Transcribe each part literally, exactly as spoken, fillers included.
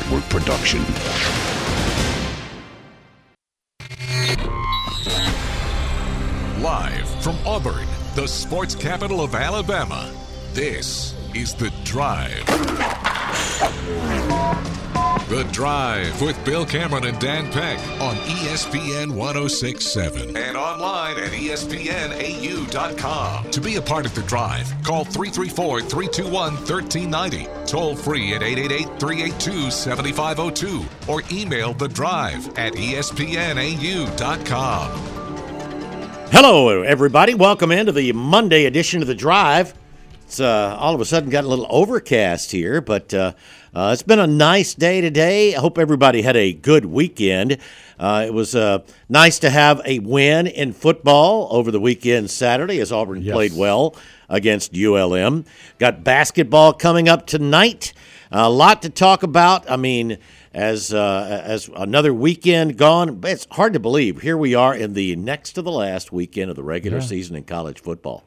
Network production. Live from Auburn, the sports capital of Alabama, this is The Drive. The Drive with Bill Cameron and Dan Peck on E S P N one oh six point seven and online at E S P N A U dot com. To be a part of The Drive, call three three four, three two one, one three nine zero, toll free at eight eight eight, three eight two, seven five zero two, or email The Drive at E S P N A U dot com. Hello, everybody. Welcome into the Monday edition of The Drive. It's uh, all of a sudden got a little overcast here, but uh, uh, it's been a nice day today. I hope everybody had a good weekend. Uh, it was uh, nice to have a win in football over the weekend Saturday as Auburn yes. played well against U L M. Got basketball coming up tonight. A lot to talk about. I mean, as uh, as another weekend gone, it's hard to believe. Here we are in the next to the last weekend of the regular yeah. season in college football.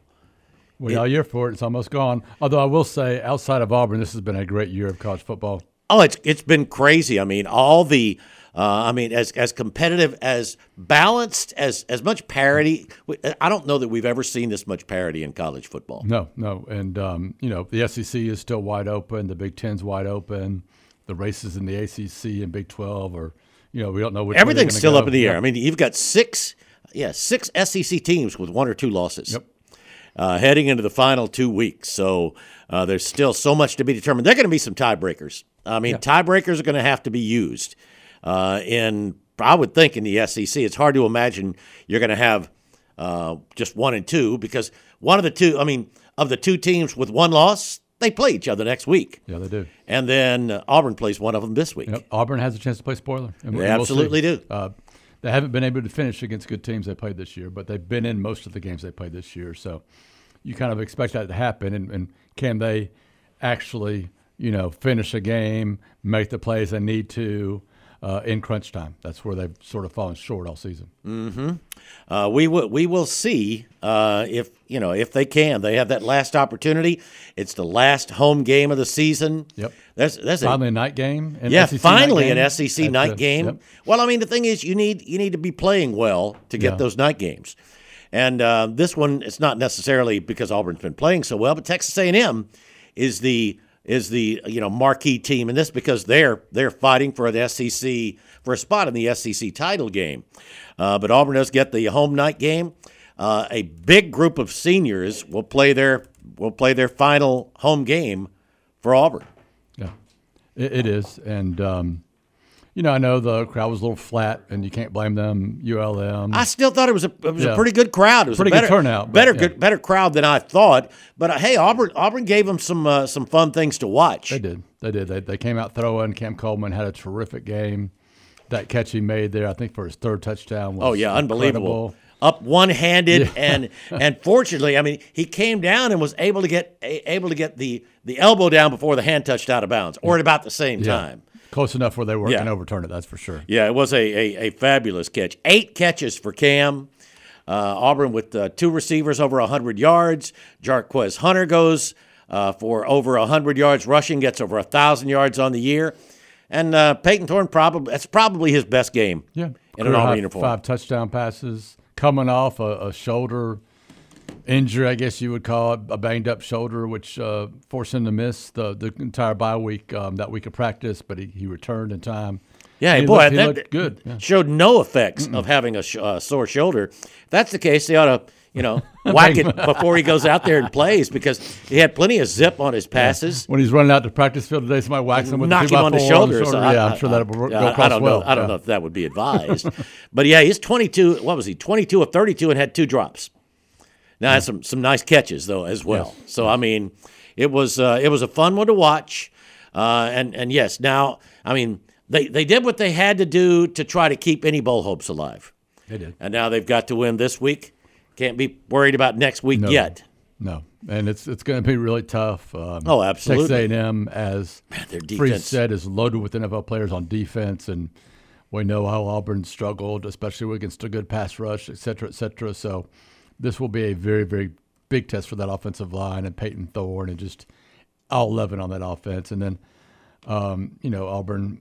We all year for it. It's almost gone. Although I will say, outside of Auburn, this has been a great year of college football. Oh, it's it's been crazy. I mean, all the, uh, I mean, as as competitive, as balanced, as as much parity. I don't know that we've ever seen this much parity in college football. No, no, and um, you know, the S E C is still wide open. The Big Ten's wide open. The races in the A C C and Big twelve are, you know, we don't know which. Everything's still go. up in the yeah. air. I mean, you've got six, yeah, six S E C teams with one or two losses. Yep. Uh, heading into the final two weeks. So uh, there's still so much to be determined. There are going to be some tiebreakers. I mean, yeah. tiebreakers are going to have to be used. Uh, in, I would think in the S E C, it's hard to imagine you're going to have uh, just one and two because one of the two, I mean, of the two teams with one loss, they play each other next week. Yeah, they do. And then uh, Auburn plays one of them this week. Yep. Auburn has a chance to play spoiler. And they we'll absolutely see. do. Uh, They haven't been able to finish against good teams they played this year, but they've been in most of the games they played this year. So you kind of expect that to happen. And, and can they actually, you know, finish a game, make the plays they need to uh, in crunch time? That's where they've sort of fallen short all season. Mm-hmm. Uh, we will we will see uh, if you know if they can. They have that last opportunity. It's the last home game of the season. Yep. That's that's finally a, a night game. An yeah, S E C finally night game. an S E C That's night a, game. Yep. Well, I mean, the thing is, you need you need to be playing well to get yeah. those night games. And uh, this one, it's not necessarily because Auburn's been playing so well, but Texas A and M is the is the you know marquee team in this because they're they're fighting for an S E C for a spot in the S E C title game. Uh, but Auburn does get the home night game. Uh, a big group of seniors will play their will play their final home game for Auburn. Yeah, it, it is, and um, you know I know the crowd was a little flat, and you can't blame them. U L M. I still thought it was a it was yeah. a pretty good crowd. It was pretty a better good turnout, better but, yeah. good better crowd than I thought. But uh, hey, Auburn Auburn gave them some uh, some fun things to watch. They did, they did. They they came out throwing. Cam Coleman had a terrific game. That catch he made there, I think, for his third touchdown was oh yeah, unbelievable. Incredible. Up one-handed, yeah. and and fortunately, I mean, he came down and was able to get able to get the, the elbow down before the hand touched out of bounds, or at about the same yeah. time. Close enough where they weren't yeah. going to overturn it, that's for sure. Yeah, it was a, a, a fabulous catch. Eight catches for Cam. Uh, Auburn with uh, two receivers over one hundred yards. Jarquez Hunter goes uh, for over one hundred yards rushing, gets over one thousand yards on the year. And uh, Peyton Thorne, probably that's probably his best game yeah. in an Auburn uniform. Five touchdown passes, coming off a, a shoulder injury, I guess you would call it, a banged-up shoulder, which uh, forced him to miss the, the entire bye week, um, that week of practice, but he, he returned in time. Yeah, he boy, looked, he that looked good. Yeah. Showed no effects Mm-mm. of having a sh- uh, sore shoulder. If that's the case, they ought to, you know, whack it before he goes out there and plays because he had plenty of zip on his passes. Yeah. When he's running out to practice field today, somebody whacks him with knock a two him by on the four shoulder. on the shoulder. So yeah, I, I'm sure I, that will I, go across I don't well. know. I don't yeah. know if that would be advised, but yeah, he's twenty-two. What was he? twenty-two of thirty-two and had two drops. Now, had some some nice catches though as well. Yes. So I mean, it was uh, it was a fun one to watch, uh, and and yes, now I mean they they did what they had to do to try to keep any bowl hopes alive. They did, and now they've got to win this week. Can't be worried about next week no, yet. No, and it's it's going to be really tough. Um, oh, absolutely. Texas A and M, as Man, Freeze said, is loaded with N F L players on defense, and we know how Auburn struggled, especially against a good pass rush, et cetera, et cetera. So this will be a very, very big test for that offensive line and Peyton Thorne and just all eleven on that offense. And then, um, you know, Auburn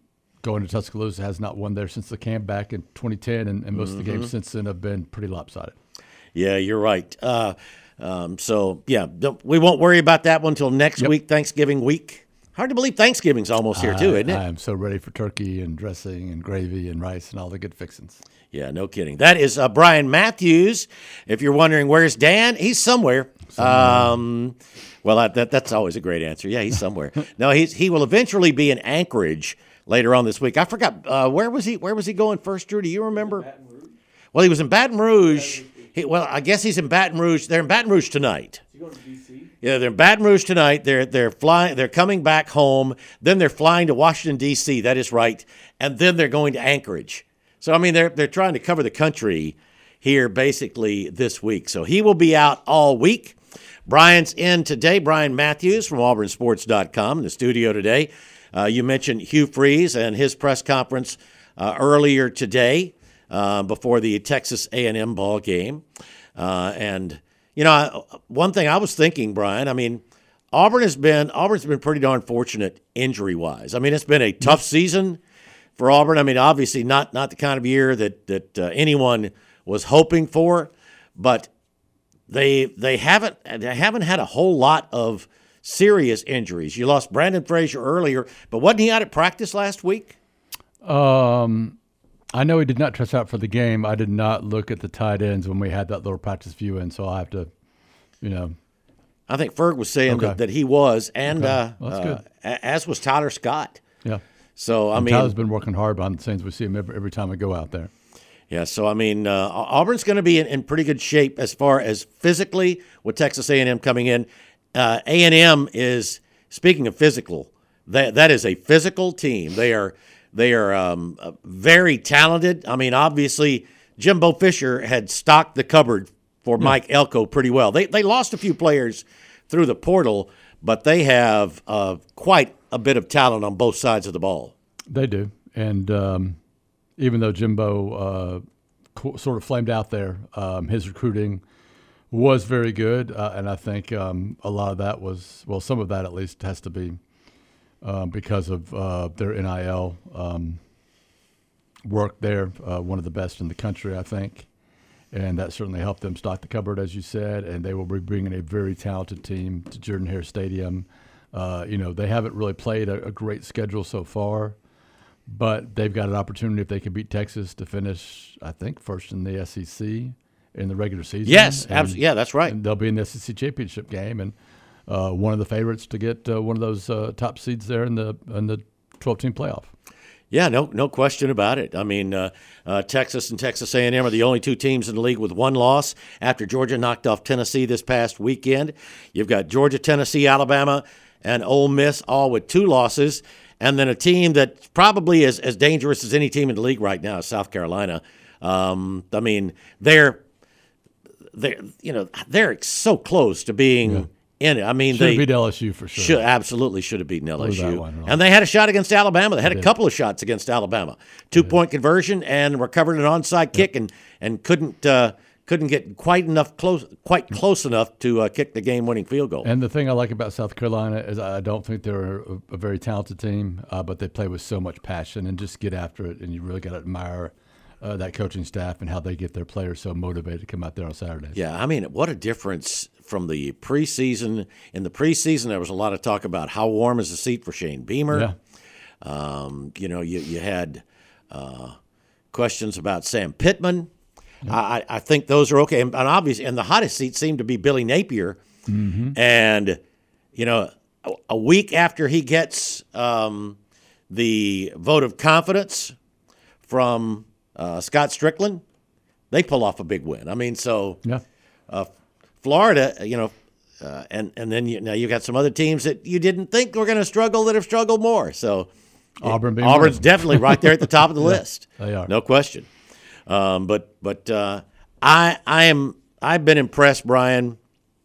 going to Tuscaloosa, has not won there since the camp back in twenty ten, and, and most mm-hmm. of the games since then have been pretty lopsided. Yeah, you're right. Uh, um, so, yeah, we won't worry about that one until next yep. week, Thanksgiving week. Hard to believe Thanksgiving's almost here, too, isn't it? I am so ready for turkey and dressing and gravy and rice and all the good fixings. Yeah, no kidding. That is uh, Brian Matthews. If you're wondering, where's Dan? He's somewhere. somewhere. Um, well, I, that, that's always a great answer. Yeah, he's somewhere. No, he's he will eventually be in Anchorage later on this week. I forgot, uh, where was he Where was he going first, Drew? Do you remember? Baton Rouge. Well, he was in Baton Rouge. He, well, I guess he's in Baton Rouge. They're in Baton Rouge tonight. Is he going to D C? Yeah, they're in Baton Rouge tonight. They're they're flying. They're coming back home. Then they're flying to Washington D C. That is right, and then they're going to Anchorage. So I mean, they're they're trying to cover the country here basically this week. So he will be out all week. Brian's in today. Brian Matthews from Auburn Sports dot com in the studio today. Uh, you mentioned Hugh Freeze and his press conference uh, earlier today uh, before the Texas A and M ball game, uh, and. You know, one thing I was thinking, Brian, I mean, Auburn has been Auburn's been pretty darn fortunate injury-wise. I mean, it's been a tough season for Auburn. I mean, obviously not not the kind of year that that uh, anyone was hoping for, but they they haven't they haven't had a whole lot of serious injuries. You lost Brandon Frazier earlier, but wasn't he out at practice last week? Um. I know he did not test out for the game. I did not look at the tight ends when we had that little practice view in, so I'll have to, you know. I think Ferg was saying okay. that, that he was, and okay. uh, well, that's uh, good. as was Tyler Scott. Yeah. So, I and mean. Tyler's been working hard behind the scenes. We see him every, every time we go out there. Yeah, so, I mean, uh, Auburn's going to be in, in pretty good shape as far as physically with Texas A and M coming in. Uh, A and M is, speaking of physical, that that is a physical team. They are – They are um, very talented. I mean, obviously, Jimbo Fisher had stocked the cupboard for Mike Elko pretty well. They they lost a few players through the portal, but they have uh, quite a bit of talent on both sides of the ball. They do. And um, even though Jimbo uh, co- sort of flamed out there, um, his recruiting was very good. Uh, and I think um, a lot of that was, well, some of that at least has to be Uh, because of uh, their N I L um, work there, uh, one of the best in the country, I think. And that certainly helped them stock the cupboard, as you said, and they will be bringing a very talented team to Jordan-Hare Stadium. Uh, you know, they haven't really played a, a great schedule so far, but they've got an opportunity, if they can beat Texas, to finish, I think, first in the S E C in the regular season. Yes, absolutely. Yeah, that's right. And they'll be in the S E C championship game, and Uh, one of the favorites to get uh, one of those uh, top seeds there in the in the twelve-team playoff. Yeah, no, no question about it. I mean, uh, uh, Texas and Texas A and M are the only two teams in the league with one loss after Georgia knocked off Tennessee this past weekend. You've got Georgia, Tennessee, Alabama, and Ole Miss all with two losses, and then a team that's probably as as dangerous as any team in the league right now is South Carolina. Um, I mean, they're they're you know they're so close to being. Yeah. In it. I mean, should they have beat L S U for sure. Should, absolutely should have beaten L S U. One, and they had a shot against Alabama. They had they a did. couple of shots against Alabama. Two-point conversion and recovered an onside kick and and couldn't uh, couldn't get quite enough close quite close enough to uh, kick the game-winning field goal. And the thing I like about South Carolina is I don't think they're a, a very talented team, uh, but they play with so much passion and just get after it. And you really got to admire uh, that coaching staff and how they get their players so motivated to come out there on Saturdays. Yeah, I mean, what a difference. From the preseason, in the preseason, there was a lot of talk about how warm is the seat for Shane Beamer. Yeah. Um, you know, you you had uh, questions about Sam Pittman. Yeah. I, I think those are okay, and, and obviously, and the hottest seat seemed to be Billy Napier. Mm-hmm. And you know, a, a week after he gets um, the vote of confidence from uh, Scott Strickland, they pull off a big win. I mean, so yeah. Uh, Florida, you know, uh, and and then you, now you got some other teams that you didn't think were going to struggle that have struggled more. So Auburn, being Auburn's definitely right there at the top of the yeah, list. They are, no question. Um, but but uh, I I am I've been impressed, Brian,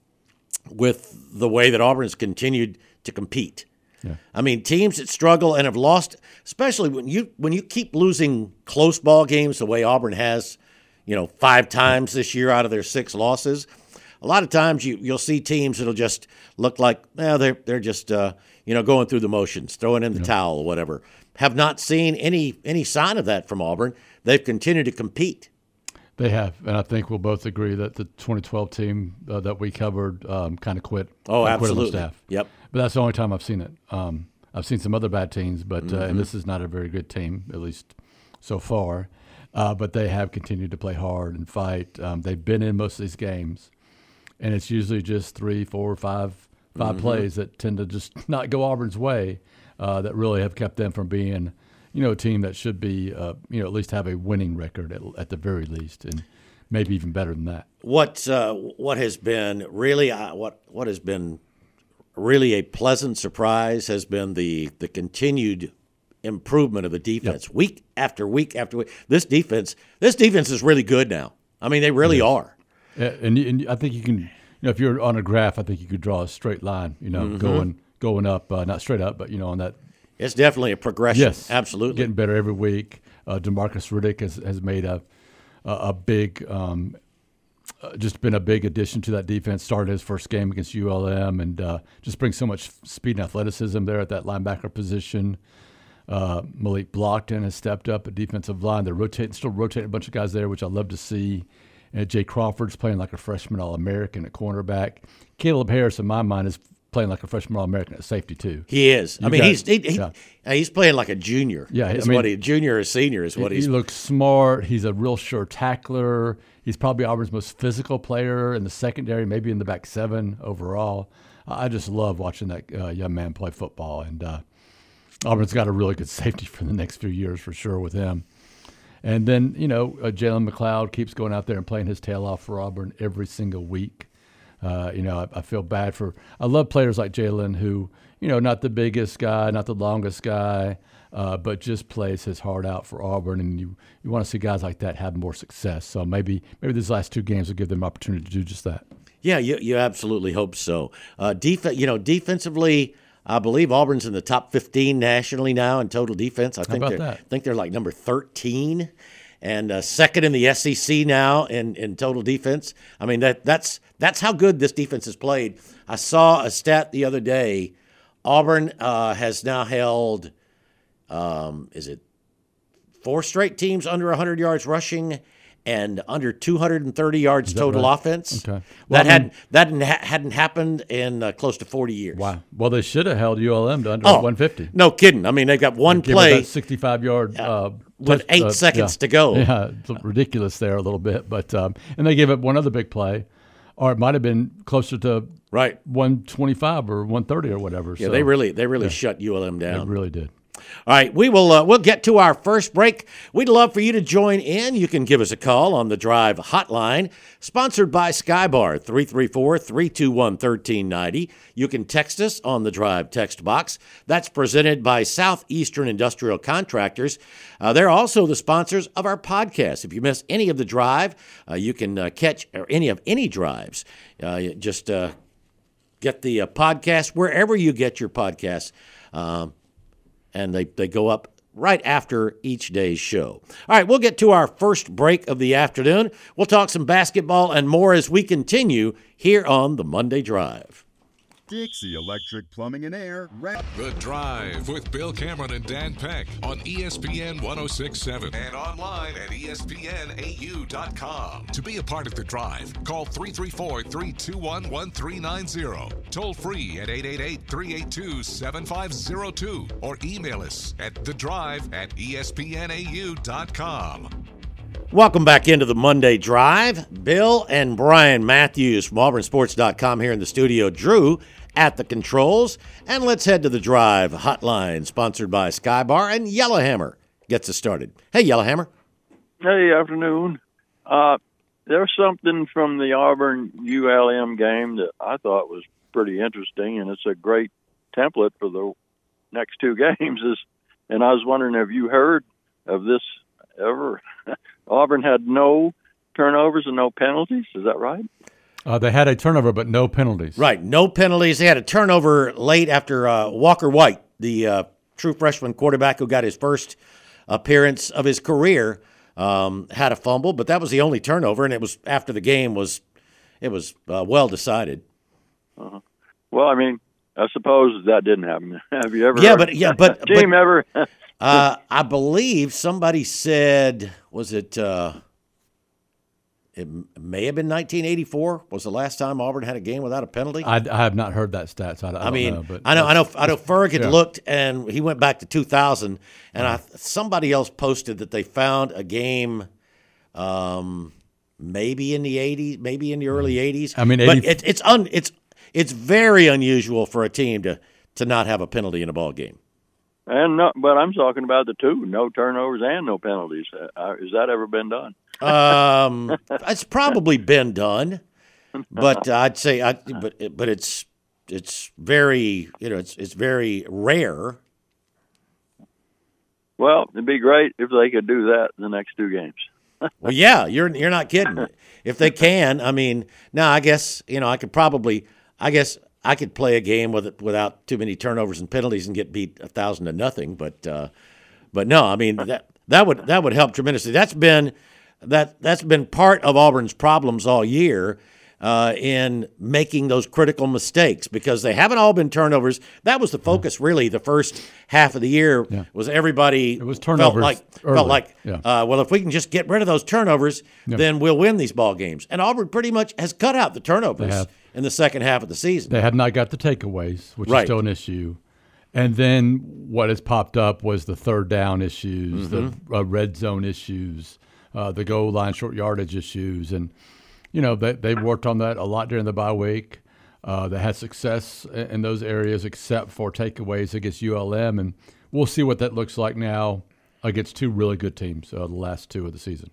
with the way that Auburn's continued to compete. Yeah. I mean, teams that struggle and have lost, especially when you when you keep losing close ball games the way Auburn has, you know, five times this year out of their six losses. A lot of times you, you'll see teams that'll just look like, well, they're, they're just, uh, you know, going through the motions, throwing in the yeah. towel or whatever. have not seen any any sign of that from Auburn. They've continued to compete. They have, and I think we'll both agree that the twenty twelve team uh, that we covered um, kind of quit. Oh, quit absolutely. on the staff. Yep. But that's the only time I've seen it. Um, I've seen some other bad teams, but mm-hmm. uh, and this is not a very good team, at least so far. Uh, but they have continued to play hard and fight. Um, they've been in most of these games, and it's usually just three, four, five, five mm-hmm. plays that tend to just not go Auburn's way uh, that really have kept them from being, you know, a team that should be, uh, you know, at least have a winning record at, at the very least, and maybe even better than that. What uh, what has been really uh, what what has been really a pleasant surprise has been the the continued improvement of the defense yep. week after week after week. This defense, this defense is really good now. I mean, they really yes. are. And, and I think you can, you know, if you're on a graph, I think you could draw a straight line, you know, mm-hmm. going going up, uh, not straight up, but you know, on that. It's definitely a progression. Yes, absolutely, getting better every week. Uh, DeMarcus Riddick has has made a a, a big. Um, Uh, just been a big addition to that defense. Started his first game against U L M and uh, just brings so much speed and athleticism there at that linebacker position. Uh, Malik Blockton has stepped up at defensive line. They're rotating, still rotating a bunch of guys there, which I love to see. And Jay Crawford's playing like a freshman All-American at cornerback. Caleb Harris, in my mind, is playing like a freshman All-American at safety too. He is. You I mean, got, he's he, he, yeah. he's playing like a junior. Yeah, is I mean, what he junior or senior is what he, he's. He looks smart. He's a real sure tackler. He's probably Auburn's most physical player in the secondary, maybe in the back seven overall. I just love watching that uh, young man play football, and uh, Auburn's got a really good safety for the next few years for sure with him. And then, you know, uh, Jalen McLeod keeps going out there and playing his tail off for Auburn every single week. Uh, you know, I, I feel bad for – I love players like Jalen who, you know, not the biggest guy, not the longest guy, uh, but just plays his heart out for Auburn. And you, you want to see guys like that have more success. So maybe maybe these last two games will give them an opportunity to do just that. Yeah, you, you absolutely hope so. Uh, def- you know, defensively – I believe Auburn's in the top fifteen nationally now in total defense. I think How about they're, that? I think they're like number thirteen, and uh, second in the S E C now in, in total defense. I mean that that's that's how good this defense has played. I saw a stat the other day. Auburn uh, has now held, um, is it four straight teams under one hundred yards rushing and under two hundred thirty yards total right? offense. Okay. that Well, I mean, hadn't that hadn't, hadn't happened in uh, close to forty years. Wow. Well, they should have held U L M to under Oh, one fifty. No kidding. I mean, they got one Give play that sixty-five yard uh, with touch, eight uh, seconds yeah. to go. Yeah, it's ridiculous there a little bit, but um, and they gave up one other big play, or it might have been closer to right one twenty-five or one thirty or whatever. Yeah, so, they really they really yeah. shut U L M down. They really did. All right, we will uh, we'll get to our first break. We'd love for you to join in. You can give us a call on the Drive hotline, sponsored by Skybar, three three four, three two one, one three nine zero. You can text us on the Drive text box. That's presented by Southeastern Industrial Contractors. Uh, they're also the sponsors of our podcast. If you miss any of the Drive, uh, you can uh, catch or any of any drives. Uh, just uh, get the uh, podcast wherever you get your podcasts. Um, And they, they go up right after each day's show. All right, we'll get to our first break of the afternoon. We'll talk some basketball and more as we continue here on the Monday Drive. Dixie Electric Plumbing and Air. The Drive with Bill Cameron and Dan Peck on E S P N one oh six point seven and online at E S P N A U dot com. To be a part of The Drive, call three three four, three two one, one three nine zero. Toll free at eight eight eight, three eight two, seven five zero two or email us at the drive at E S P N A U dot com. Welcome back into the Monday Drive. Bill and Brian Matthews from Auburn Sports dot com here in the studio. Drew at the controls. And let's head to the Drive hotline, sponsored by Skybar, and Yellowhammer gets us started. Hey, Yellowhammer. Hey, afternoon. Uh, there's something from the Auburn U L M game that I thought was pretty interesting, and it's a great template for the next two games. Is, and I was wondering, have you heard of this ever? Auburn had no turnovers and no penalties. Is that right? Uh, they had a turnover, but no penalties. Right, no penalties. They had a turnover late after uh, Walker White, the uh, true freshman quarterback who got his first appearance of his career, um, had a fumble, but that was the only turnover, and it was after the game was it was uh, well decided. Uh-huh. Well, I mean, I suppose that didn't happen. Have you ever? Yeah, heard but yeah, but team but, ever? Uh, I believe somebody said, was it, uh, it may have been nineteen eighty-four was the last time Auburn had a game without a penalty. I, I have not heard that stat, so I, I, I don't mean, know. But I know, I know, I know. Ferg had yeah. looked, and he went back to two thousand, and I somebody else posted that they found a game, um, maybe in the eighties, maybe in the early eighties. I mean, but eighty it, it's un, it's it's very unusual for a team to to not have a penalty in a ball game. And no, but I'm talking about the two, no turnovers and no penalties. Uh, has that ever been done? Um, it's probably been done, but I'd say, I, but but it's it's very you know it's it's very rare. Well, it'd be great if they could do that in the next two games. Well, yeah, you're you're not kidding. If they can, I mean, now I guess you know I could probably, I guess I could play a game with it without too many turnovers and penalties and get beat a thousand to nothing. But uh, but no, I mean that that would that would help tremendously. That's been that that's been part of Auburn's problems all year. Uh, in making those critical mistakes because they haven't all been turnovers. That was the focus, really. The first half of the year yeah. was everybody it was felt turnovers like early. felt like yeah. uh, well, if we can just get rid of those turnovers, yeah. then we'll win these ball games. And Auburn pretty much has cut out the turnovers They have. in the second half of the season. They have not got the takeaways, which Right. is still an issue. And then what has popped up was the third down issues, Mm-hmm. the uh, red zone issues, uh, the goal line short yardage issues, and you know, they they worked on that a lot during the bye week. Uh, they had success in, in those areas, except for takeaways against U L M, and we'll see what that looks like now against two really good teams, uh, the last two of the season.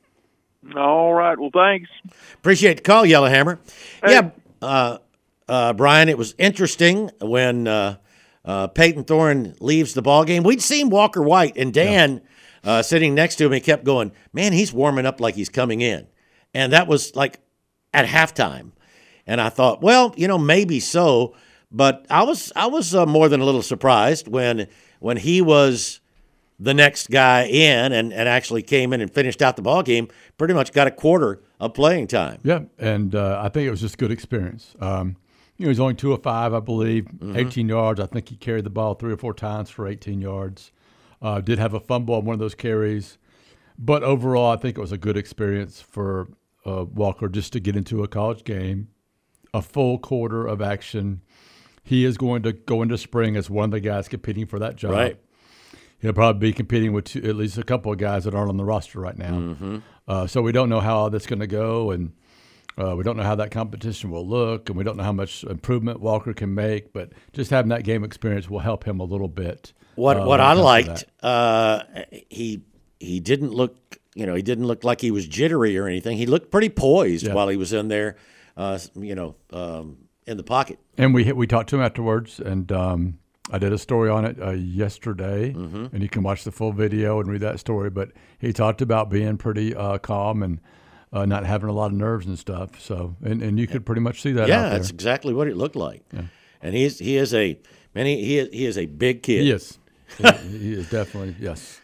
All right. Well, thanks. Appreciate the call, Yellowhammer. Hey. Yeah, uh, uh, Brian, it was interesting when uh, uh, Peyton Thorne leaves the ball game. We'd seen Walker White and Dan yeah. uh, sitting next to him and kept going, man, he's warming up like he's coming in. And that was like at halftime. And I thought, well, you know, maybe so. But I was I was uh, more than a little surprised when when he was the next guy in and, and actually came in and finished out the ball game, pretty much got a quarter of playing time. Yeah, and uh, I think it was just good experience. Um, you know, he's only two of five, I believe, mm-hmm. eighteen yards. I think he carried the ball three or four times for eighteen yards. Uh, did have a fumble on one of those carries. But overall, I think it was a good experience for uh, Walker just to get into a college game, a full quarter of action. He is going to go into spring as one of the guys competing for that job. Right. He'll probably be competing with two, at least a couple of guys that aren't on the roster right now. Mm-hmm. Uh, so we don't know how that's going to go, and uh, we don't know how that competition will look, and we don't know how much improvement Walker can make. But just having that game experience will help him a little bit. What uh, what when it I comes to liked, that. uh, he he didn't look, you know, he didn't look like he was jittery or anything. He looked pretty poised Yeah. while he was in there, uh, you know, um, in the pocket. And we we talked to him afterwards, and um, I did a story on it uh, yesterday, Mm-hmm. and you can watch the full video and read that story. But he talked about being pretty uh, calm and uh, not having a lot of nerves and stuff. So, and, and you could pretty much see that out Yeah, there. that's exactly what it looked like. Yeah. And he's he is a man. He he is, he is a big kid. He is. he, he is definitely, yes.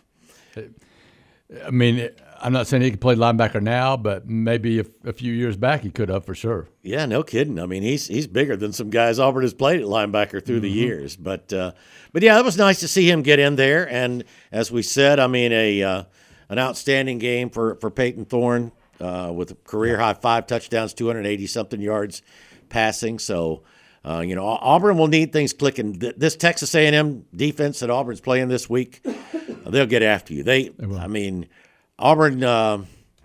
I mean, I'm not saying he can play linebacker now, but maybe if, a few years back he could have for sure. Yeah, no kidding. I mean, he's he's bigger than some guys Auburn has played at linebacker through Mm-hmm. the years. But uh, but yeah, it was nice to see him get in there. And as we said, I mean, a uh, an outstanding game for for Peyton Thorne uh, with a career high five touchdowns, two hundred eighty something yards passing. So. Uh, you know, Auburn will need things clicking. This Texas A and M defense that Auburn's playing this week, they'll get after you. They, They I mean, Auburn. Uh,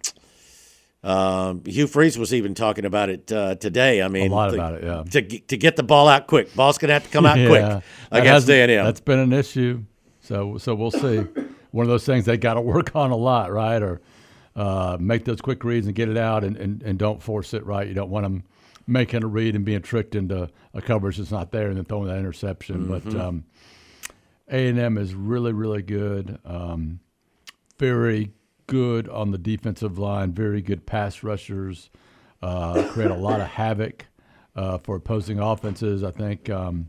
uh, Hugh Freeze was even talking about it uh, today. I mean, A lot to, about it, yeah. To to get the ball out quick, ball's gonna have to come out Yeah, quick that against hasn't- A and M. That's been an issue. So so we'll see. One of those things they got to work on a lot, right? Or uh, make those quick reads and get it out, and, and, and don't force it, right? You don't want them making a read and being tricked into a coverage that's not there and then throwing that interception. Mm-hmm. But um, A and M is really, really good. Um, very good on the defensive line, very good pass rushers, uh, create a lot of havoc uh, for opposing offenses. I think um,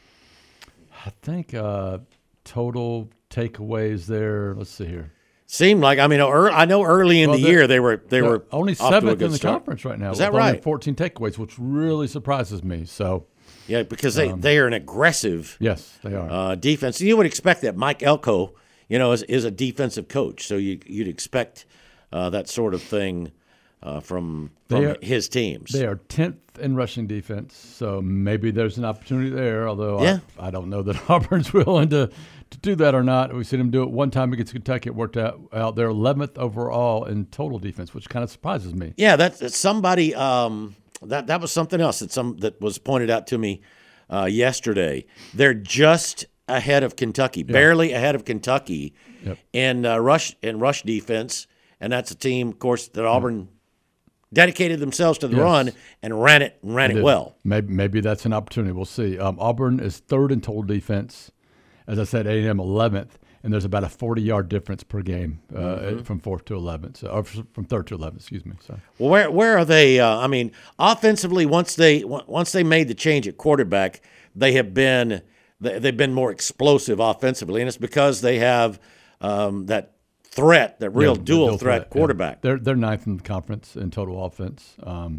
I think uh, total takeaways there, let's see here. Seemed like I mean, early, I know early in Well, the they're- year they were they They're were only off to a seventh good in the start. conference right now. Is that with only right? fourteen takeaways, which really surprises me. So, Yeah, because they, they are an aggressive yes, they are. uh, defense. You would expect that Mike Elko you know, is, is a defensive coach. So you, you'd expect uh, that sort of thing uh, from, from are, his teams. They are tenth in rushing defense, so maybe there's an opportunity there, although yeah. I, I don't know that Auburn's willing to, to do that or not. We've seen them do it one time against Kentucky. It worked out. out. They're eleventh overall in total defense, which kind of surprises me. Yeah, that's, that's somebody um, – that, that was something else that, some, that was pointed out to me uh, yesterday. They're just ahead of Kentucky, yeah. barely ahead of Kentucky yep. in, uh, rush, in rush defense, and that's a team, of course, that Auburn yep. – dedicated themselves to the yes. run and ran it and ran and it well. Maybe maybe that's an opportunity. We'll see. Um, Auburn is third in total defense. As I said, A and M eleventh, and there's about a forty-yard difference per game uh, mm-hmm. from fourth to eleventh, so or from third to eleventh. Excuse me. So. Well, where where are they? Uh, I mean, offensively, once they once they made the change at quarterback, they have been they've been more explosive offensively, and it's because they have um, that. Threat, that real yeah, dual, dual threat, threat quarterback. Yeah. They're they're ninth in the conference in total offense. Um,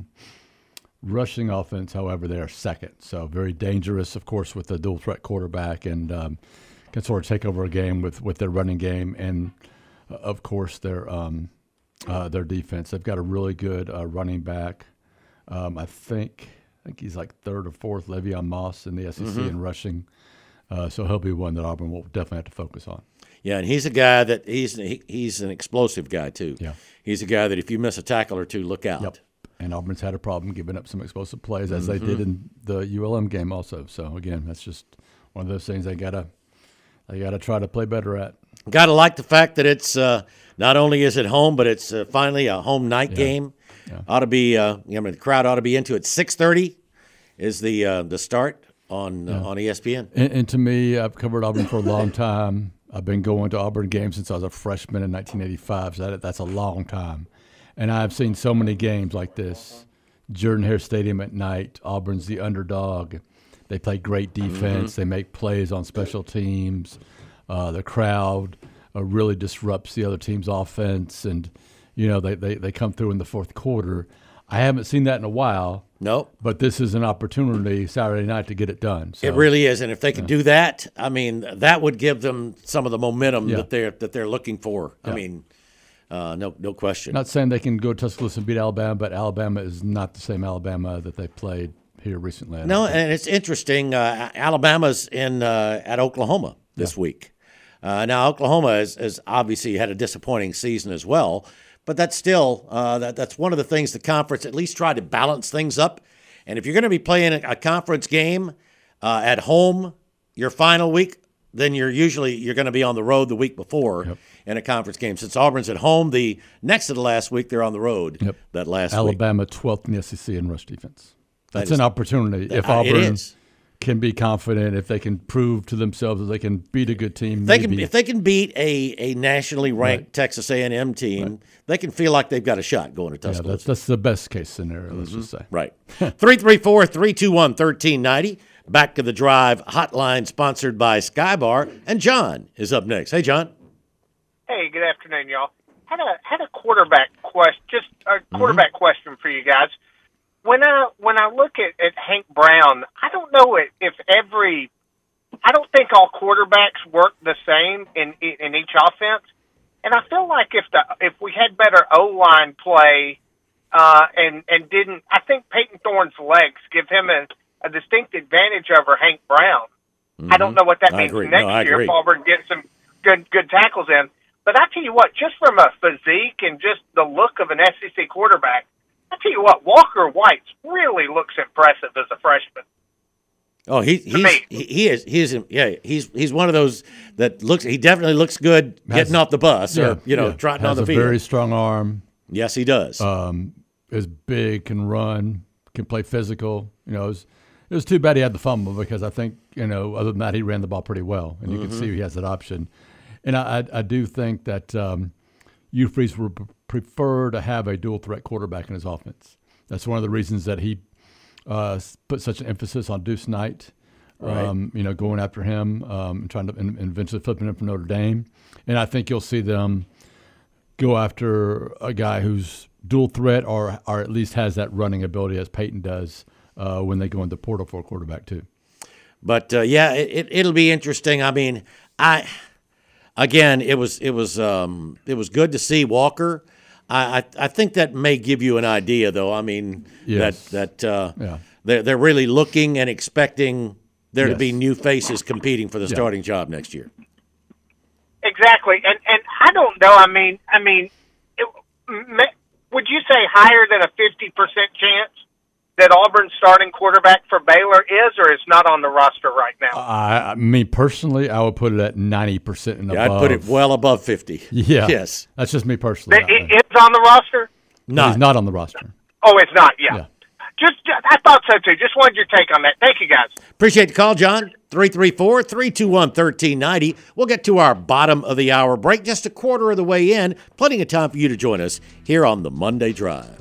rushing offense, however, they are second. So very dangerous, of course, with the dual threat quarterback, and um, can sort of take over a game with, with their running game, and uh, of course their um, uh, their defense. They've got a really good uh, running back. Um, I think I think he's like third or fourth, Le'Veon Moss in the S E C mm-hmm. in rushing. Uh, so he'll be one that Auburn will definitely have to focus on. Yeah, and he's a guy that he's he, he's an explosive guy too. Yeah, he's a guy that if you miss a tackle or two, look out. Yep. And Auburn's had a problem giving up some explosive plays as mm-hmm. they did in the U L M game also. So again, that's just one of those things they gotta they gotta try to play better at. Gotta like the fact that it's uh, not only is it home, but it's uh, finally a home night yeah. game. Yeah. Ought to be uh, I mean, the crowd ought to be into it. six thirty is the uh, the start on yeah. uh, on E S P N. And, and to me, I've covered Auburn for a long time. I've been going to Auburn games since I was a freshman in nineteen eighty-five, so that, that's a long time. And I've seen so many games like this. Jordan-Hare Stadium at night, Auburn's the underdog. They play great defense. Mm-hmm. They make plays on special teams. Uh, the crowd uh, really disrupts the other team's offense, and you know they, they, they come through in the fourth quarter. I haven't seen that in a while. No, but this is an opportunity Saturday night to get it done. So, it really is, and if they could yeah. do that, I mean, that would give them some of the momentum yeah. that they're that they're looking for. Yeah. I mean, uh, no no question. Not saying they can go to Tuscaloosa and beat Alabama, but Alabama is not the same Alabama that they played here recently. No, and it's interesting. Uh, Alabama's in uh, at Oklahoma this yeah. week. Uh, now, Oklahoma has, has obviously had a disappointing season as well. But that's still uh, that, that's one of the things the conference at least tried to balance things up. And if you're going to be playing a, a conference game uh, at home your final week, then you're usually you're going to be on the road the week before yep. in a conference game. Since Auburn's at home, the next to the last week they're on the road. Yep. That last Alabama week. twelfth in the S E C in rush defense. That That's is, an opportunity that, if uh, Auburn it is. can be confident, if they can prove to themselves that they can beat a good team. They maybe. can, if they can beat a, a nationally ranked right. Texas A and M team, right. they can feel like they've got a shot going to Tuscaloosa. Yeah, that's, that's the best case scenario, let's mm-hmm. just say. Right. three three four, three two one, one three nine zero. Back to the Drive hotline sponsored by Skybar. And John is up next. Hey, John. Hey, good afternoon, y'all. Had a had a quarterback question, just a quarterback mm-hmm. question for you guys. When I when I look at, at Hank Brown, I don't know if, if every I don't think all quarterbacks work the same in in each offense, and I feel like if the if we had better O-line play uh, and and didn't, I think Peyton Thorne's legs give him a, a distinct advantage over Hank Brown. Mm-hmm. I don't know what that I means agree. next no, year if Auburn gets some good good tackles in. But I tell you what, just from a physique and just the look of an S E C quarterback, I tell you what, Walker White really looks impressive as a freshman. Oh, he he's, he he is he is yeah he's he's one of those that looks he definitely looks good Has, getting off the bus yeah, or you know yeah. trotting Has on the a field. Very strong arm. Yes, he does. Um, is big, can run, can play physical. You know, it was, it was too bad he had the fumble because I think you know other than that he ran the ball pretty well, and you mm-hmm. can see he has that option. And I I, I do think that um, Hugh Freeze would prefer to have a dual threat quarterback in his offense. That's one of the reasons that he uh, put such an emphasis on Deuce Knight. Right. Um, you know, going after him um, and trying to and, and eventually flipping him from Notre Dame. And I think you'll see them go after a guy who's dual threat or or at least has that running ability as Peyton does uh, when they go into portal for a quarterback too. But uh, yeah, it, it it'll be interesting. I mean, I again, it was it was um, it was good to see Walker. I, I I think that may give you an idea, though. I mean, Yes. that that uh, Yeah. they're they're really looking and expecting there to Yes. be new faces competing for the Yeah. starting job next year. Exactly, and and I don't know. I mean, I mean, it, m- would you say higher than a fifty percent chance that Auburn's starting quarterback for Baylor is, or is not on the roster right now? I, I me personally, I would put it at ninety percent and Yeah, above. I'd put it well above fifty. Yeah. Yes. That's just me personally. That it, it's on the roster? No, he's Not. not on the roster. Oh, it's not. Yeah. Yeah. Just, I thought so too. Just wanted your take on that. Thank you, guys. Appreciate the call, John. three three four, three two one, one three nine zero. We'll get to our bottom of the hour break, just a quarter of the way in. Plenty of time for you to join us here on the Monday Drive.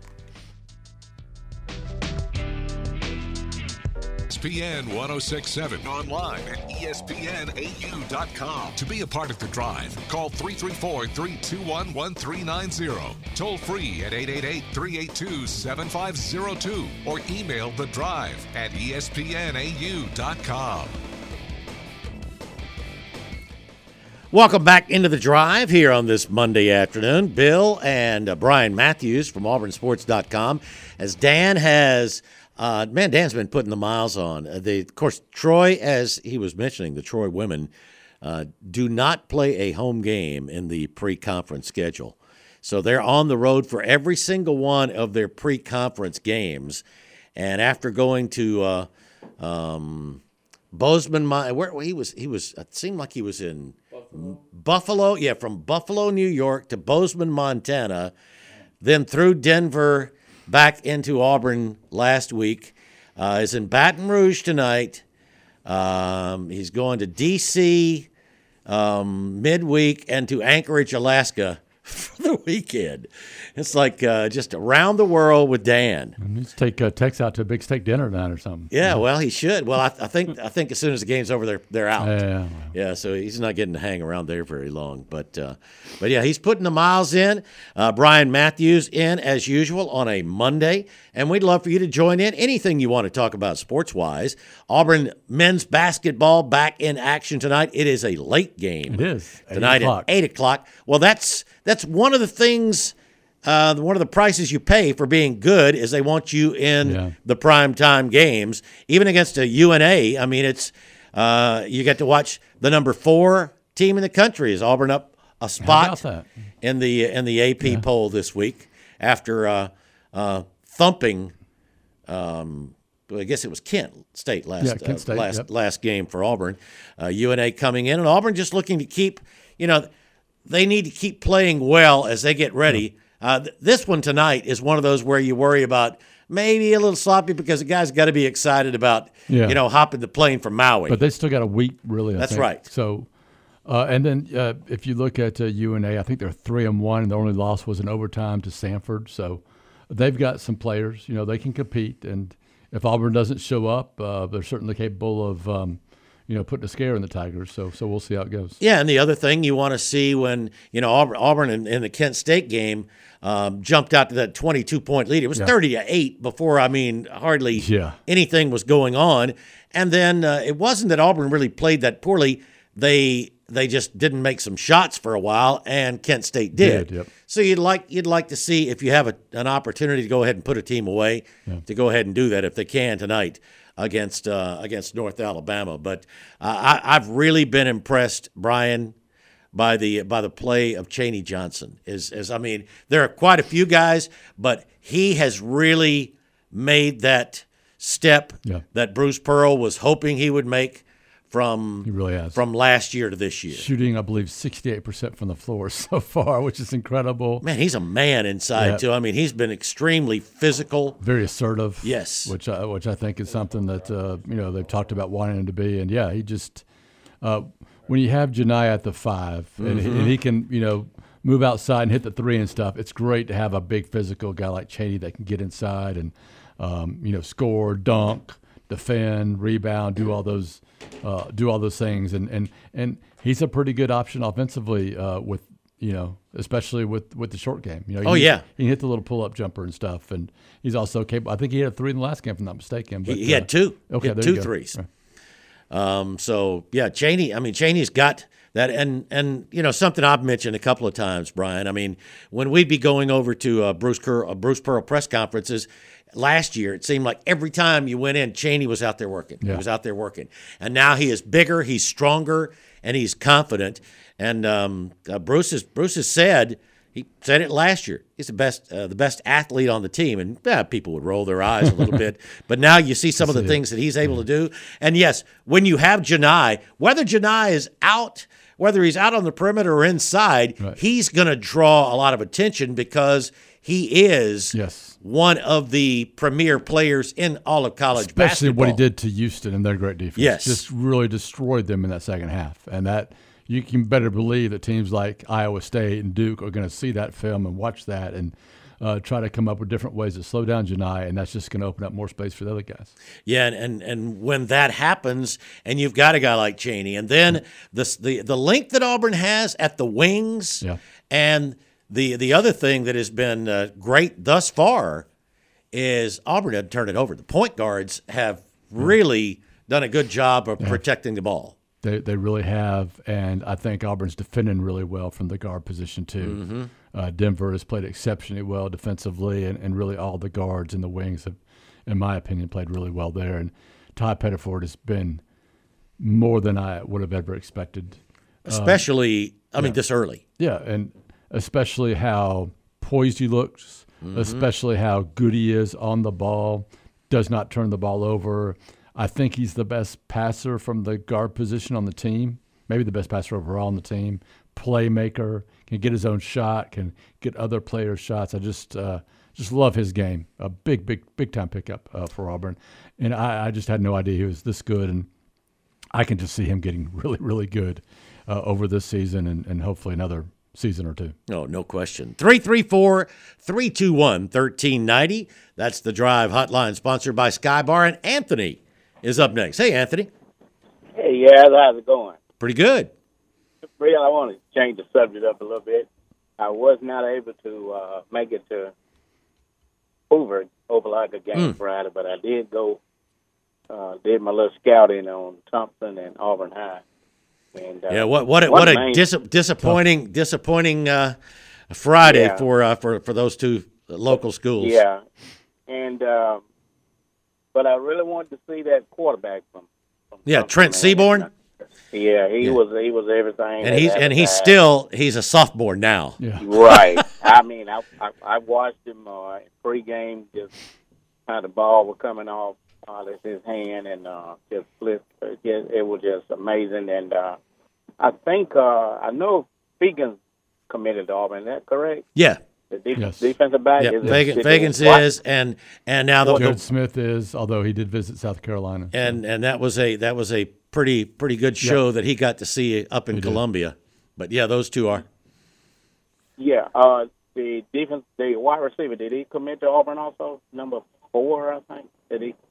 E S P N ten sixty-seven. Online at E S P N A U dot com. To be a part of the drive, call three three four, three two one, one three nine zero. Toll free at eight eight eight, three eight two, seven five zero two or email the drive at E S P N A U dot com. Welcome back into the drive here on this Monday afternoon. Bill and uh, Brian Matthews from Auburn Sports dot com. As Dan has, uh, man, Dan's been putting the miles on. Uh, the, of course, Troy, as he was mentioning, the Troy women uh, do not play a home game in the pre-conference schedule. So they're on the road for every single one of their pre-conference games. And after going to uh, um, Bozeman, my, where he was, he was, it seemed like he was in Buffalo. Buffalo, yeah, from Buffalo, New York to Bozeman, Montana, then through Denver back into Auburn last week. Uh, is in Baton Rouge tonight. Um, he's going to D C um, midweek and to Anchorage, Alaska for the weekend. It's like uh, just around the world with Dan. He needs to take uh, Tex out to a big steak dinner tonight or something. Yeah, well, he should. Well, I, I think I think as soon as the game's over, they're they're out. Yeah. Yeah, so he's not getting to hang around there very long. But, uh, but yeah, he's putting the miles in. Uh, Brian Matthews in, as usual, on a Monday. And we'd love for you to join in. Anything you want to talk about sports-wise. Auburn men's basketball back in action tonight. It is a late game. It is. Tonight at eight o'clock. Well, that's that's one of the things, uh, one of the prices you pay for being good is they want you in Yeah. the primetime games, even against a U N A. I mean, it's uh, you get to watch the number four team in the country. Is Auburn up a spot about that? in the in the A P poll this week after uh, uh, thumping? Um, well, I guess it was Kent State last Yeah, Kent uh, State, last yep. last game for Auburn. Uh, U N A coming in, and Auburn just looking to keep, you know, they need to keep playing well as they get ready. Uh, th- this one tonight is one of those where you worry about maybe a little sloppy because the guy's got to be excited about, Yeah. you know, hopping the plane from Maui. But they still got a week, really. I That's think. right. So, uh, and then uh, if you look at uh, U N A, I think they're three and one, and the only loss was in overtime to Sanford. So they've got some players. You know, they can compete, and if Auburn doesn't show up, uh, they're certainly capable of, um, you know, putting a scare in the Tigers. So, so we'll see how it goes. Yeah, and the other thing you want to see when, you know, Auburn, Auburn in, in the Kent State game um, jumped out to that twenty-two point lead. It was Yeah. thirty to eight before, I mean, hardly Yeah. anything was going on. And then uh, it wasn't that Auburn really played that poorly. They they just didn't make some shots for a while, and Kent State did. Did, yep. So you'd like you'd like to see if you have a, an opportunity to go ahead and put a team away, to go ahead and do that if they can tonight against uh, against North Alabama. But uh, I, I've really been impressed, Brian, by the by the play of Chaney Johnson. Is as I mean, there are quite a few guys, but he has really made that step Yeah. that Bruce Pearl was hoping he would make from He really has. from last year to this year. Shooting, I believe, sixty-eight percent from the floor so far, which is incredible. Man, he's a man inside Yeah. too. I mean, he's been extremely physical. Very assertive. Yes. Which I, which I think is something that, uh, you know, they've talked about wanting him to be. And, yeah, he just uh, – when you have Janai at the five and, Mm-hmm. and he can, you know, move outside and hit the three and stuff, it's great to have a big physical guy like Chaney that can get inside and, um, you know, score, dunk, defend, rebound, do all those uh, do all those things. And, and, and he's a pretty good option offensively uh, with, you know, especially with, with the short game. You know, he Oh, can- yeah. He can hit the little pull-up jumper and stuff. And he's also capable. I think he had a three in the last game, if I'm not mistaken. But, He, he had uh, two. Okay, He had there two you go. threes. Right. Um, so yeah, Chaney. I mean, Chaney's got That and and you know something I've mentioned a couple of times, Brian. I mean, when we'd be going over to uh, Bruce Cur- uh, Bruce Pearl press conferences last year, it seemed like every time you went in, Chaney was out there working. Yeah. He was out there working, and now he is bigger, he's stronger, and he's confident. And um, uh, Bruce is Bruce has said. He said it last year. He's the best, uh, the best athlete on the team, and yeah, people would roll their eyes a little bit. But now you see some of the things that he's able to do. And yes, when you have Janai, whether Janai is out, whether he's out on the perimeter or inside, right. he's going to draw a lot of attention because he is yes. one of the premier players in all of college Especially basketball. Especially what he did to Houston and their great defense. Yes, just really destroyed them in that second half, and that. You can better believe that teams like Iowa State and Duke are going to see that film and watch that and uh, try to come up with different ways to slow down Janai, and that's just going to open up more space for the other guys. Yeah, and, and, and when that happens, and you've got a guy like Chaney, and then the the, the length that Auburn has at the wings, yeah. and the the other thing that has been uh, great thus far is Auburn doesn't turn it over. The point guards have really done a good job of yeah. protecting the ball. They they really have, and I think Auburn's defending really well from the guard position too. Mm-hmm. Uh, Denver has played exceptionally well defensively, and, and really all the guards and the wings have, in my opinion, played really well there. And Ty Pettiford has been more than I would have ever expected. Especially, um, I mean, yeah. this early. Yeah, and especially how poised he looks, mm-hmm. especially how good he is on the ball, does not turn the ball over. I think he's the best passer from the guard position on the team, maybe the best passer overall on the team, playmaker, can get his own shot, can get other players' shots. I just uh, just love his game. A big, big, big-time pickup uh, for Auburn. And I, I just had no idea he was this good, and I can just see him getting really, really good uh, over this season and, and hopefully another season or two. No, no question. three three four, three two one, one three nine zero. That's the Drive Hotline, sponsored by Sky Bar, and Anthony is up next. Hey, Anthony. Hey, yeah, how's it going? Pretty good. Real, I want to change the subject up a little bit. I was not able to uh, make it to Hoover Opelika game mm. Friday, but I did go, uh, did my little scouting on Thompson and Auburn High. And, uh, yeah, what what a, what a main, dis- disappointing tough. disappointing uh, Friday yeah. for uh, for for those two local schools. Yeah, and. Uh, But I really wanted to see that quarterback from. from yeah, Trent Seaborn. Yeah, he yeah. was he was everything. And he's and he's still he's a sophomore now. Yeah. Right. I mean, I, I I watched him uh, pregame, just how the ball was coming off uh, his hand and uh, just flipped. It, just, it was just amazing. And uh, I think uh, I know Fegans committed to Auburn. Is that correct? Yeah. The def- yes. defensive back yep. is Fagan, Fagans is, and and now the Jared Smith is, although he did visit South Carolina, and and that was a that was a pretty pretty good show yep. that he got to see up in he Columbia. Did. But yeah, those two are. Yeah, uh, the defense, the wide receiver, did he commit to Auburn also? Number four, I think. Did he?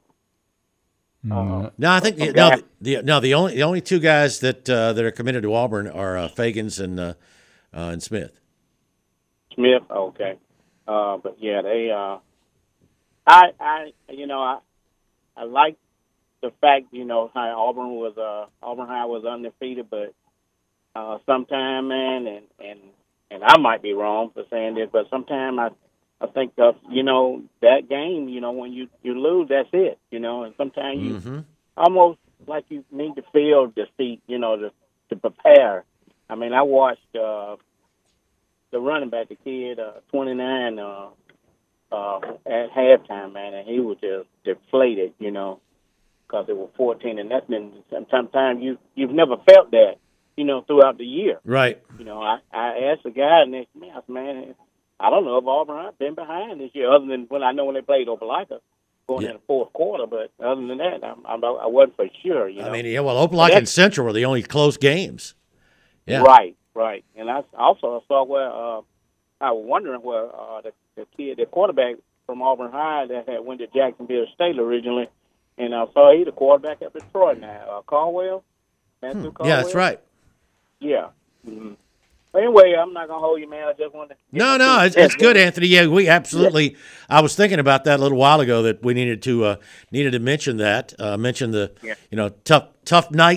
Uh, no, I think the, no. The no the only the only two guys that uh, that are committed to Auburn are uh, Fagans and uh, uh, and Smith. Smith, okay, uh, but yeah, they. Uh, I, I, you know, I, I like the fact, you know, how Auburn was, uh, Auburn High was undefeated, but uh, sometime, man, and and and I might be wrong for saying this, but sometime I, I think, uh, you know, that game, you know, when you you lose, that's it, you know, and sometimes you mm-hmm. almost like you need to feel defeat, you know, to to prepare. I mean, I watched. Uh, The running back, the kid, uh, twenty-nine, uh, uh, at halftime, man, and he was just deflated, you know, because it was fourteen, and that's been sometimes you you've never felt that, you know, throughout the year. Right. You know, I, I asked the guy next to me, I said, man, I don't know if Auburn have been behind this year, other than when I know when they played Opelika going yeah. in the fourth quarter, but other than that, I'm, I'm, I wasn't for sure. You know, I mean, yeah, well, Opelika and Central were the only close games. Yeah. Right. Right, and I also saw where uh, I was wondering where uh, the, the kid, the quarterback from Auburn High that had went to Jacksonville State originally, and I saw he the quarterback at Detroit now, uh, Caldwell. Matthew Hmm. Caldwell. Yeah, that's right. Yeah. Mm-hmm. Anyway, I'm not gonna hold you, man. I just wanted. To no, no, it's, it's good, Anthony. Yeah, we absolutely. Yeah. I was thinking about that a little while ago that we needed to uh, needed to mention that. Uh, mention the yeah. you know tough tough night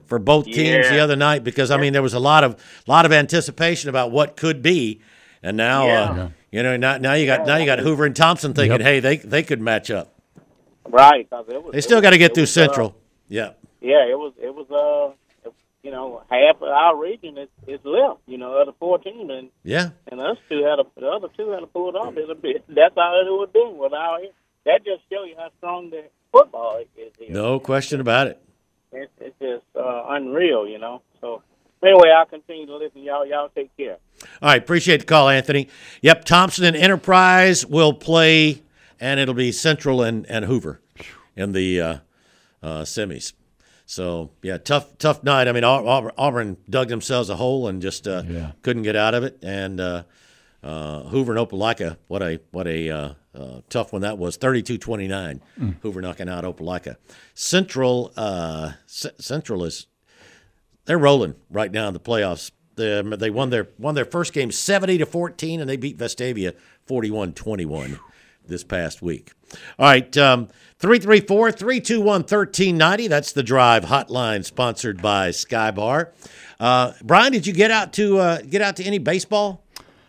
for both teams Yeah. the other night because I mean there was a lot of lot of anticipation about what could be, and now Yeah. uh, you know now, now you got now you got Hoover and Thompson thinking, Yep. hey, they they could match up. Right. 'cause it was, They still it got to was- get it through was, uh, Central. Yeah. Yeah, it was. It was. Uh, you know, half of our region is, is left. You know, other four teams, and Yeah. and us two had a, the other two had to pull it off a little bit. That's how it would do without it. That just shows you how strong the football is here. No question about it. It's, it's just uh, unreal, you know. So anyway, I'll continue to listen. Y'all, y'all take care. All right, appreciate the call, Anthony. Yep, Thompson and Enterprise will play, and it'll be Central and, and Hoover in the uh, uh, semis. So, yeah, tough tough night. I mean, Auburn, Auburn dug themselves a hole and just uh, Yeah. couldn't get out of it. And uh, uh, Hoover and Opelika, what a what a uh, uh, tough one that was, thirty-two twenty-nine. Mm. Hoover knocking out Opelika. Central uh, C- Central is they're rolling right now in the playoffs. They, they won their won their first game seventy to fourteen, and they beat Vestavia forty-one twenty-one this past week. All right, um, three three four, three two one, one three nine zero. That's the Drive hotline sponsored by Sky Bar. Uh, Brian, did you get out to uh, get out to any baseball?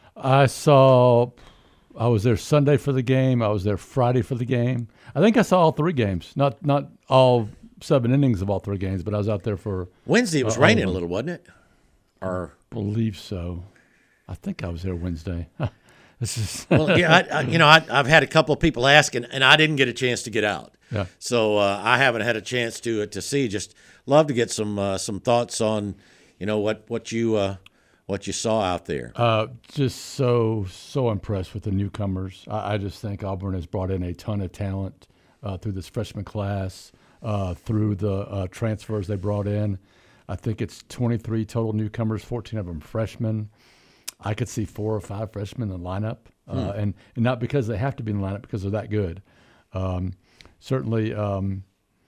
I saw. I was there Sunday for the game. I was there Friday for the game. I think I saw all three games. Not not all seven innings of all three games, but I was out there for. Wednesday it was Uh, raining oh. a little, wasn't it? Or Believe so. I think I was there Wednesday. This is well, yeah, I, I, you know, I, I've had a couple of people ask, and, and I didn't get a chance to get out. Yeah. So uh, I haven't had a chance to to see. Just love to get some uh, some thoughts on, you know, what what you uh, what you saw out there. Uh, just so so impressed with the newcomers. I, I just think Auburn has brought in a ton of talent uh, through this freshman class, uh, through the uh, transfers they brought in. I think it's twenty-three total newcomers, fourteen of them freshmen. I could see four or five freshmen in the lineup, uh, and, and not because they have to be in the lineup, because they're that good. Um, certainly, um,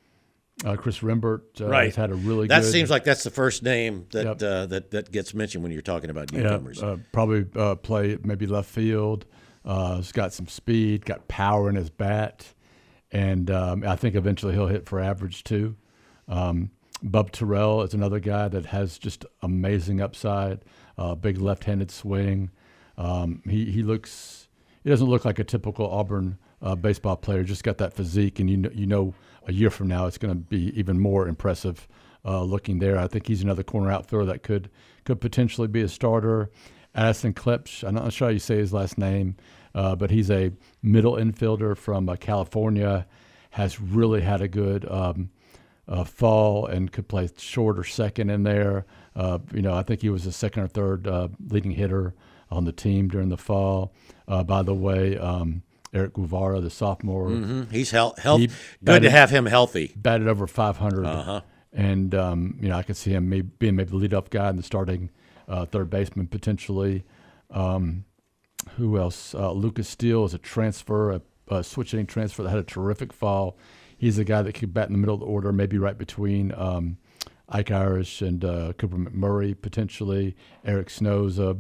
uh, Chris Rembert uh, Right. has had a really That good. seems like that's the first name that Yep. uh, that that gets mentioned when you're talking about Yeah, newcomers. uh, probably uh, play maybe left field. Uh, he's got some speed, got power in his bat, and um, I think eventually he'll hit for average too. Um, Bub Terrell is another guy that has just amazing upside, uh, big left-handed swing. Um, he he looks he doesn't look like a typical Auburn uh, baseball player. Just got that physique, and you know, you know a year from now it's going to be even more impressive uh, looking there. I think he's another corner outfielder that could could potentially be a starter. Addison Klepsch, I'm not sure how you say his last name, uh, but he's a middle infielder from uh, California. Has really had a good um, uh, fall and could play short or second in there. Uh, you know, I think he was the second or third uh, leading hitter on the team during the fall. Uh, by the way, um, Eric Guevara, the sophomore, Mhm. He's health, health He good batted- to have him healthy. batted over five hundred. Uh-huh. And, um, you know, I could see him maybe being maybe the leadoff guy and the starting uh, third baseman potentially. Um, who else? Uh, Lucas Steele is a transfer, a, a switch hitting transfer that had a terrific fall. He's a guy that could bat in the middle of the order, maybe right between um, Ike Irish and uh, Cooper McMurray potentially. Eric Snow's a,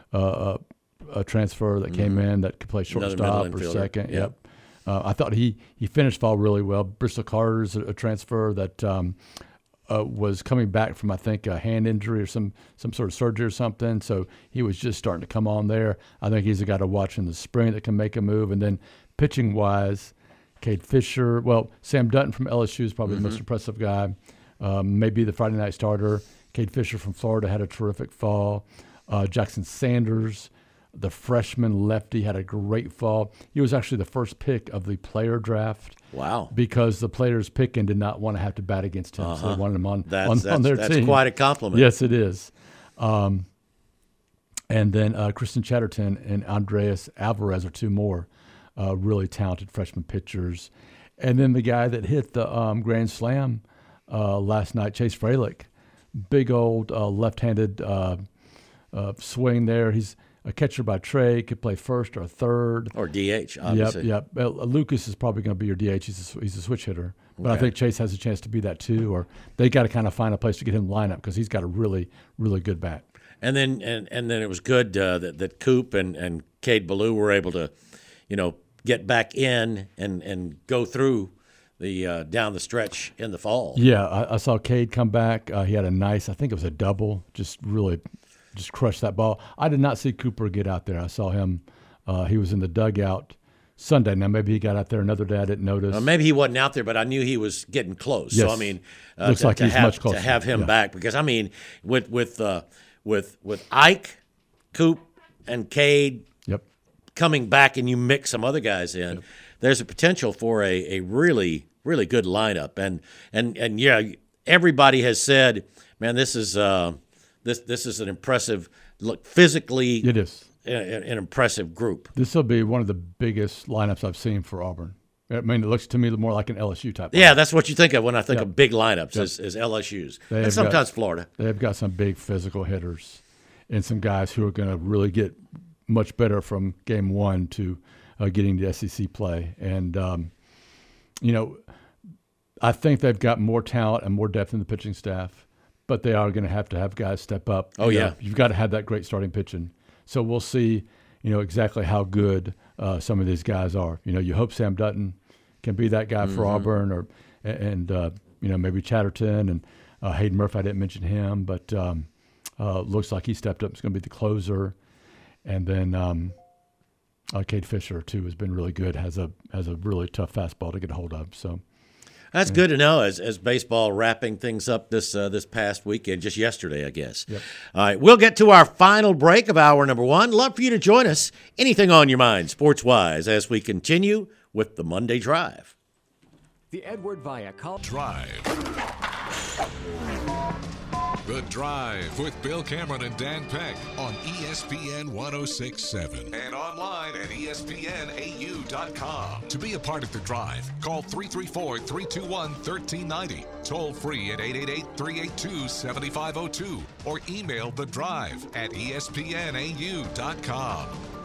a, a transfer that came in that could play Another shortstop middle or infielder. second. Yep. Yep. Uh, I thought he, he finished fall really well. Bristol Carter's a, a transfer that um, uh, was coming back from, I think, a hand injury or some, some sort of surgery or something. So he was just starting to come on there. I think he's a guy to watch in the spring that can make a move. And then pitching-wise, Cade Fisher, well, Sam Dutton from L S U is probably the most impressive guy. Um, maybe the Friday night starter. Cade Fisher from Florida had a terrific fall. Uh, Jackson Sanders, the freshman lefty, had a great fall. He was actually the first pick of the player draft Wow. because the players picking did not want to have to bat against him, so they wanted him on, That's, on, that's, on their that's team. quite a compliment. Yes, it is. Um, and then uh, Kristen Chatterton and Andreas Alvarez are two more uh, really talented freshman pitchers. And then the guy that hit the um, Grand Slam uh, last night, Chase Fralick, big old uh, left-handed uh, uh, swing there. He's a catcher by trade, could play first or third. Or D H, obviously. Yep, yep. Uh, Lucas is probably going to be your D H. He's a, he's a switch hitter. But I Okay. think Chase has a chance to be that too, or they got to kind of find a place to get him lined up because he's got a really, really good bat. And then and, and then it was good uh, that, that Coop and, and Cade Ballou were able to, you know, get back in and, and go through the uh, down the stretch in the fall. Yeah, I, I saw Cade come back. Uh, he had a nice, I think it was a double, just really just crushed that ball. I did not see Cooper get out there. I saw him. Uh, he was in the dugout Sunday. Now, maybe he got out there another day I didn't notice. Uh, maybe he wasn't out there, but I knew he was getting close. Yes. So, I mean, uh, Looks to, like to he's have, much closer. to have him Yeah. back because, I mean, with with uh, with with Ike, Coop, and Cade Yep. coming back and you mix some other guys in, yep. there's a potential for a, a really, really good lineup. And, and, and yeah, everybody has said, man, this is uh, this this is an impressive look physically. It is. An, an impressive group. This will be one of the biggest lineups I've seen for Auburn. I mean, it looks to me more like an L S U type. Yeah, lineup. that's what you think of when I think Yep. of big lineups Yep. is, is L S U's. They And have sometimes got- Florida. They've got some big physical hitters and some guys who are going to really get much better from game one to uh, getting to S E C play. And, um, you know, I think they've got more talent and more depth in the pitching staff, but they are going to have to have guys step up. Oh, You know, yeah. You've got to have that great starting pitching. So we'll see, you know, exactly how good uh, some of these guys are. You know, you hope Sam Dutton can be that guy for Mm-hmm. Auburn, or and uh, you know, maybe Chatterton and uh, Hayden Murphy. I didn't mention him, but um, uh, looks like he stepped up. He's going to be the closer, and then um, uh, Cade Fisher too has been really good. has a has a really tough fastball to get a hold of. So That's good to know as as baseball wrapping things up this uh, this past weekend, just yesterday, I guess. Yep. All right, we'll get to our final break of hour number one. Love for you to join us. Anything on your mind, sports-wise, as we continue with the Monday Drive. The Edward Via College Drive. The Drive with Bill Cameron and Dan Peck on E S P N ten sixty-seven and online at E S P N A U dot com. To be a part of The Drive, call three three four, three two one, one three nine zero, toll free at eight eight eight, three eight two, seven five zero two, or email The Drive at E S P N A U dot com.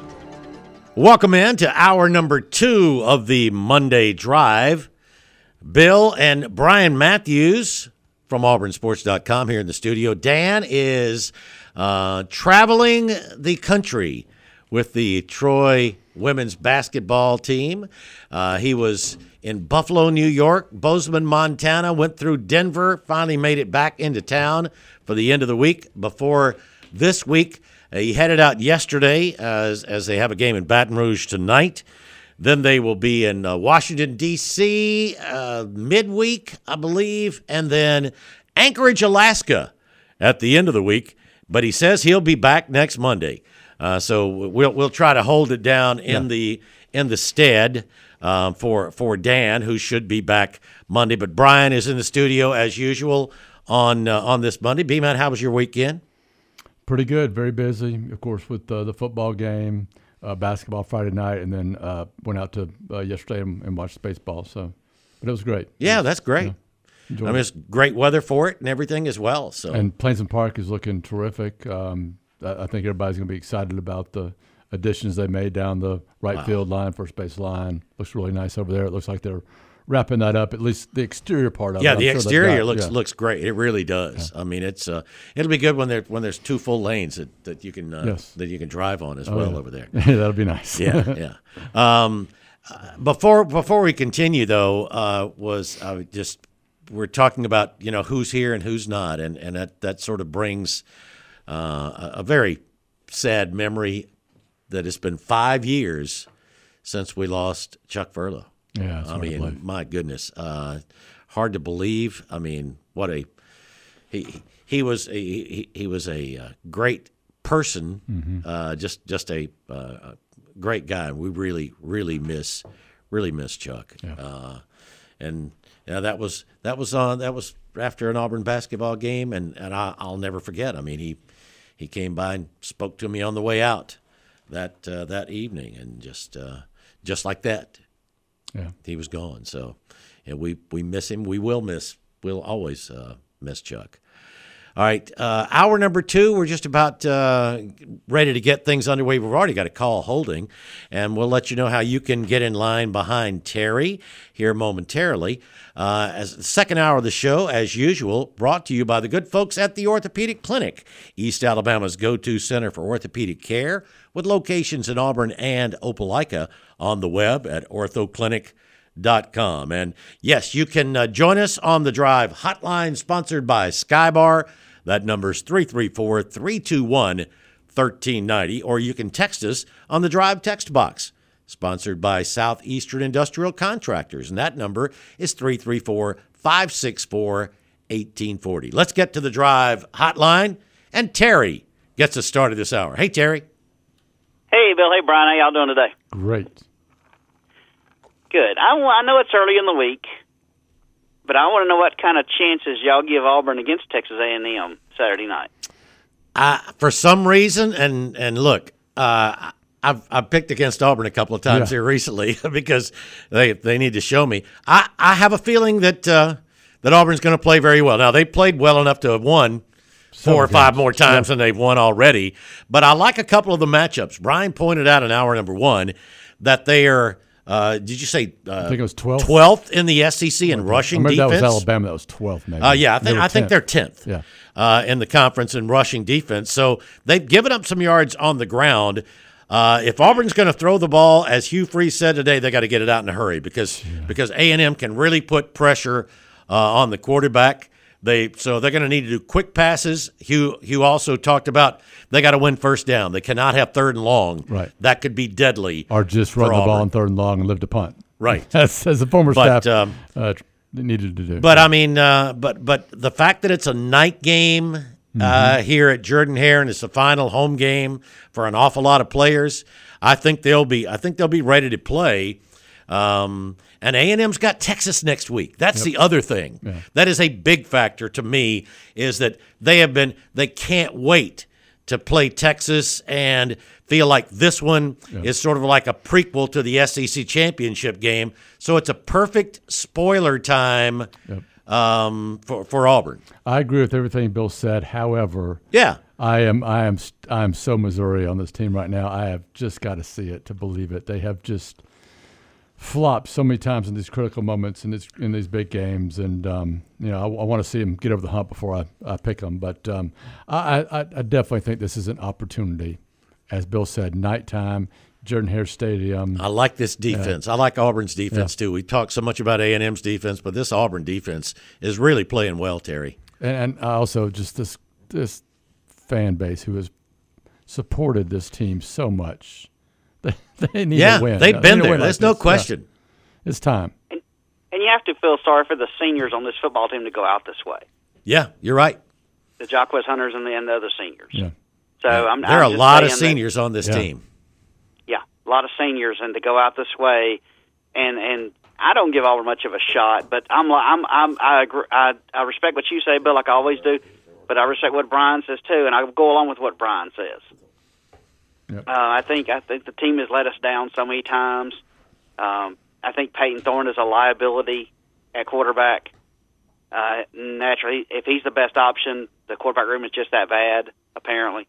Welcome in to hour number two of the Monday Drive. Bill and Brian Matthews from Auburn Sports dot com here in the studio. Dan is uh, traveling the country with the Troy women's basketball team. Uh, he was in Buffalo, New York, Bozeman, Montana, went through Denver, finally made it back into town for the end of the week. Before this week, uh, he headed out yesterday as, as they have a game in Baton Rouge tonight. Then they will be in uh, Washington, D C uh, midweek, I believe, and then Anchorage, Alaska at the end of the week. But he says he'll be back next Monday. Uh, so we'll we'll try to hold it down in Yeah. the in the stead uh, for for Dan, who should be back Monday. But Brian is in the studio as usual on uh, on this Monday. B-Man, how was your weekend? pretty good, very busy, of course, with uh, the football game, uh, basketball Friday night, and then uh, went out to uh, yesterday and, and watched baseball. So, but it was great. Yeah, that's great. Yeah. Enjoyed I mean, it. it's great weather for it and everything as well. So And Plainsman Park is looking terrific. Um, I, I think everybody's going to be excited about the additions they made down the right Wow. field line, first base line. Looks really nice over there. It looks like they're wrapping that up, at least the exterior part of yeah, it. I'm the sure they've exterior got- looks yeah. looks great. It really does. I mean, it's uh, it'll be good when there when there's two full lanes that, that you can uh, Yes. that you can drive on as Oh, well yeah. over there. That'll be nice. Yeah, yeah. Um, uh, before before we continue though, uh, was uh, just we're talking about you know who's here and who's not, and and that that sort of brings uh, a, a very sad memory that it's been five years since we lost Chuck Furlow. Yeah, it's I hard to mean, believe. my goodness, uh, hard to believe. I mean, what a he he was a, he he was a uh, great person, Mm-hmm. uh, just just a, uh, a great guy. We really really miss really miss Chuck. Yeah. Uh, and yeah, that was that was on that was after an Auburn basketball game, and and I, I'll never forget. I mean, he he came by and spoke to me on the way out that uh, that evening, and just uh, just like that. Yeah. He was gone. So, yeah, we we miss him. We will miss. We'll always uh, miss Chuck. All right, uh, hour number two. We're just about uh, ready to get things underway. We've already got a call holding, and we'll let you know how you can get in line behind Terry here momentarily. Uh, as the second hour of the show, as usual, brought to you by the good folks at the Orthopedic Clinic, East Alabama's go-to center for orthopedic care, with locations in Auburn and Opelika, on the web at ortho clinic dot com. And yes, you can uh, join us on the Drive hotline sponsored by Skybar. That number's three three four, three two one, one three nine zero, or you can text us on the Drive text box, sponsored by Southeastern Industrial Contractors, and that number is three three four, five six four, one eight four zero. Let's get to the Drive hotline, and Terry gets us started this hour. Hey, Terry. Hey, Bill. Hey, Brian. How y'all doing today? Great. Good. I, I know it's early in the week, but I want to know what kind of chances y'all give Auburn against Texas A and M Saturday night. Uh, for some reason, and and look, uh, I've I've picked against Auburn a couple of times Yeah. here recently because they they need to show me. I, I have a feeling that uh, that Auburn's going to play very well. Now they played well enough to have won four or five games. more times than they've won already. But I like a couple of the matchups. Brian pointed out in hour number one that they are. Uh, did you say? Uh, I think it was twelfth. twelfth in the S E C in rushing I remember defense. that was Alabama. That was twelfth, maybe. Uh, yeah, I think They were I think tenth. they're tenth. Yeah. Uh, in the conference in rushing defense, so they've given up some yards on the ground. Uh, if Auburn's going to throw the ball, as Hugh Freeze said today, they got to get it out in a hurry because yeah. because A and M can really put pressure uh, on the quarterback. They so they're going to need to do quick passes. Hugh Hugh also talked about they got to win first down. They cannot have third and long. Right. That could be deadly. Or just run for the ball Auburn. on third and long and live to punt. Right. As, as the former But, staff um, uh, needed to do. But I mean, uh, but but the fact that it's a night game uh, Mm-hmm. here at Jordan Hare and it's the final home game for an awful lot of players, I think they'll be I think they'll be ready to play. Um, and A and M's got Texas next week. That's Yep. the other thing. Yeah. That is a big factor to me, is that they have been they can't wait to play Texas and feel like this one Yep. is sort of like a prequel to the S E C championship game. So it's a perfect spoiler time Yep. um, for for Auburn. I agree with everything Bill said. However, Yeah. I am I am I am so Missouri on this team right now. I have just got to see it to believe it. They have just flopped so many times in these critical moments in this in these big games, and um, you know I, I want to see them get over the hump before I, I pick them. But um, I, I I definitely think this is an opportunity, as Bill said, nighttime, Jordan Hare Stadium. I like this defense. I like Auburn's defense Yeah. too. We talk so much about A and M's defense, but this Auburn defense is really playing well, Terry. And, and also just this this fan base who has supported this team so much. They, they need Yeah, to win. they've They been need to there. win like There's no this. question. Yeah. It's time. And, and you have to feel sorry for the seniors on this football team to go out this way. Yeah, you're right. The Jacquez Hunters and the, and the other seniors. Yeah. So I'm, there are I'm a just lot of saying that- seniors on this Yeah. team. Yeah, a lot of seniors, and to go out this way, and and I don't give Auburn much of a shot, but I'm like I'm I'm I agree, I I respect what you say, Bill, like I always do, but I respect what Brian says too, and I go along with what Brian says. Yep. Uh, I think I think the team has let us down so many times. Um, I think Peyton Thorne is a liability at quarterback. Uh, naturally, if he's the best option, the quarterback room is just that bad, apparently.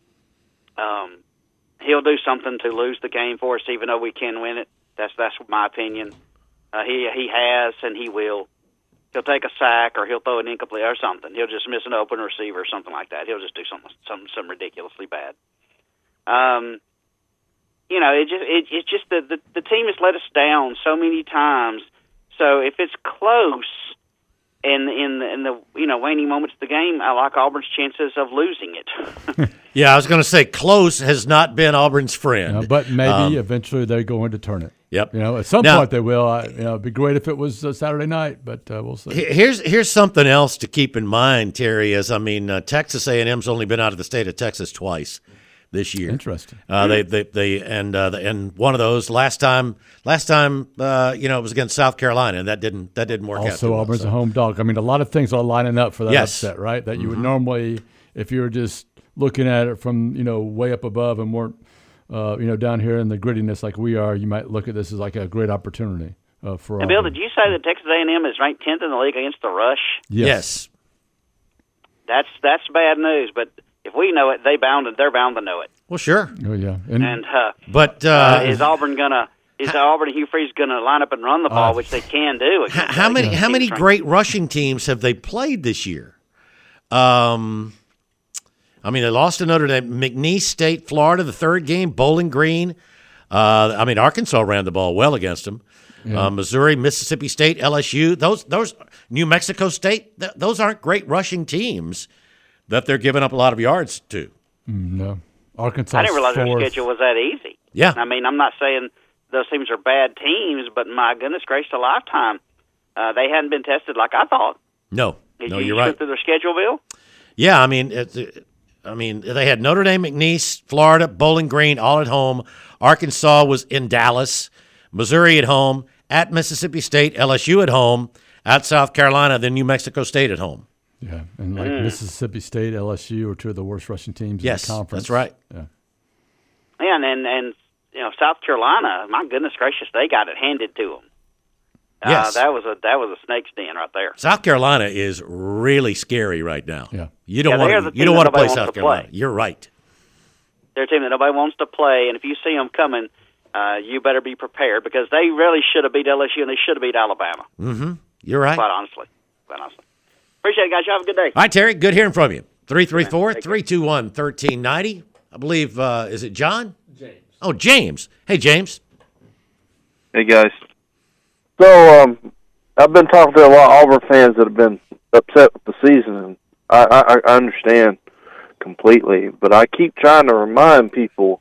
Um, he'll do something to lose the game for us, even though we can win it. That's that's my opinion. Uh, he he has, and he will. He'll take a sack, or he'll throw an incomplete, or something. He'll just miss an open receiver, or something like that. He'll just do something something, something ridiculously bad. Um, you know, it just it, it's just the, the the team has let us down so many times. So if it's close in in the, in the you know waning moments of the game, I like Auburn's chances of losing it. Yeah, I was going to say close has not been Auburn's friend. You know, but maybe Um, eventually they're going to turn it. Yep. You know, at some Now- point they will. I, you know, it'd be great if it was uh, Saturday night, but uh, we'll see. He- Here's here's something else to keep in mind, Terry. Is I mean, uh, Texas A and M's only been out of the state of Texas twice this year. Interesting. Uh, they they they and uh, the, and one of those last time last time uh, you know it was against South Carolina, and that didn't that didn't work out. too Also, well, Auburn's so. a home dog. I mean, a lot of things are lining up for that Yes. upset, right? That you would normally, if you were just looking at it from, you know, way up above and weren't, uh, you know, down here in the grittiness like we are, you might look at this as like a great opportunity uh, for And Bill, Auburn. did you say that Texas A and M is ranked tenth in the league against the rush? Yes. That's that's bad news. But if we know it, they bound they're bound to know it. Well, sure. Oh, yeah. And, And uh, But uh, uh, is Auburn gonna is Auburn and Hugh Freeze gonna line up and run the ball, Uh, which they can do? H- against how the many teams how many ranked- great rushing teams have they played this year? Um, I mean, they lost to Notre Dame, McNeese State, Florida, the third game, Bowling Green. Uh, I mean, Arkansas ran the ball well against them. Uh, Missouri, Mississippi State, L S U, those those New Mexico State, th- those aren't great rushing teams that they're giving up a lot of yards to. Mm, no. Arkansas. I didn't realize fourth. their schedule was that easy. Yeah. I mean, I'm not saying those teams are bad teams, but my goodness gracious, a lifetime. Uh, they hadn't been tested like I thought. No, Did no, you you're look right. through their schedule, Bill? Yeah, I mean, it's, I mean, they had Notre Dame, McNeese, Florida, Bowling Green, all at home. Arkansas was in Dallas, Missouri at home, at Mississippi State, L S U at home, at South Carolina, then New Mexico State at home. Yeah, and like Mm. Mississippi State, L S U are two of the worst rushing teams Yes, in the conference. that's right. Yeah. Yeah, and, and and you know South Carolina, my goodness gracious, they got it handed to them. Yes. Uh, that was a that was a snake's den right there. South Carolina is really scary right now. Yeah. You don't Yeah, they are want the to. You team don't that want to play nobody South wants to Carolina. play. You're right. They're a team that nobody wants to play, and if you see them coming, uh, you better be prepared because they really should have beat L S U and they should have beat Alabama. Mm-hmm. You're right. Quite honestly, quite honestly. Appreciate it, guys. You have a good day. All right, Terry. Good hearing from you. three three four, three two one, one three nine zero. I believe, uh, is it John? James. Oh, James. Hey, James. Hey guys. So um, I've been talking to a lot of Auburn fans that have been upset with the season, and I, I, I understand completely. But I keep trying to remind people,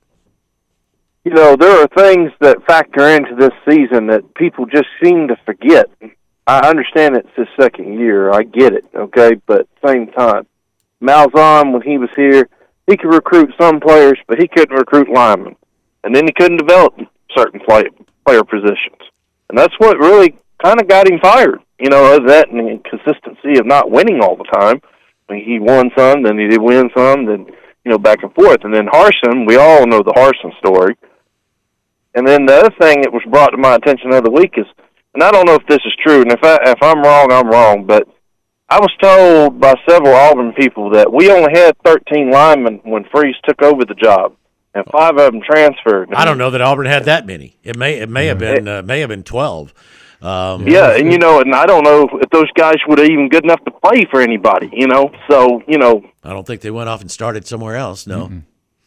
you know, there are things that factor into this season that people just seem to forget. I understand it's his second year. I get it, okay? But at the same time, Malzahn, when he was here, he could recruit some players, but he couldn't recruit linemen. And then he couldn't develop certain play, player positions. And that's what really kind of got him fired. You know, other than that and the inconsistency of not winning all the time. I mean, he won some, then he did win some, then, you know, back and forth. And then Harsin, we all know the Harsin story. And then the other thing that was brought to my attention the other week is, and I don't know if this is true, and if, I, if I'm wrong, I'm wrong, but I was told by several Auburn people that we only had thirteen linemen when Freeze took over the job, and five of them transferred. I don't know that Auburn had that many. It may it may have been uh, may have been twelve. Um, Yeah, and you know, and I don't know if those guys were even good enough to play for anybody. You know, so you know, I don't think they went off and started somewhere else. No. Mm-hmm.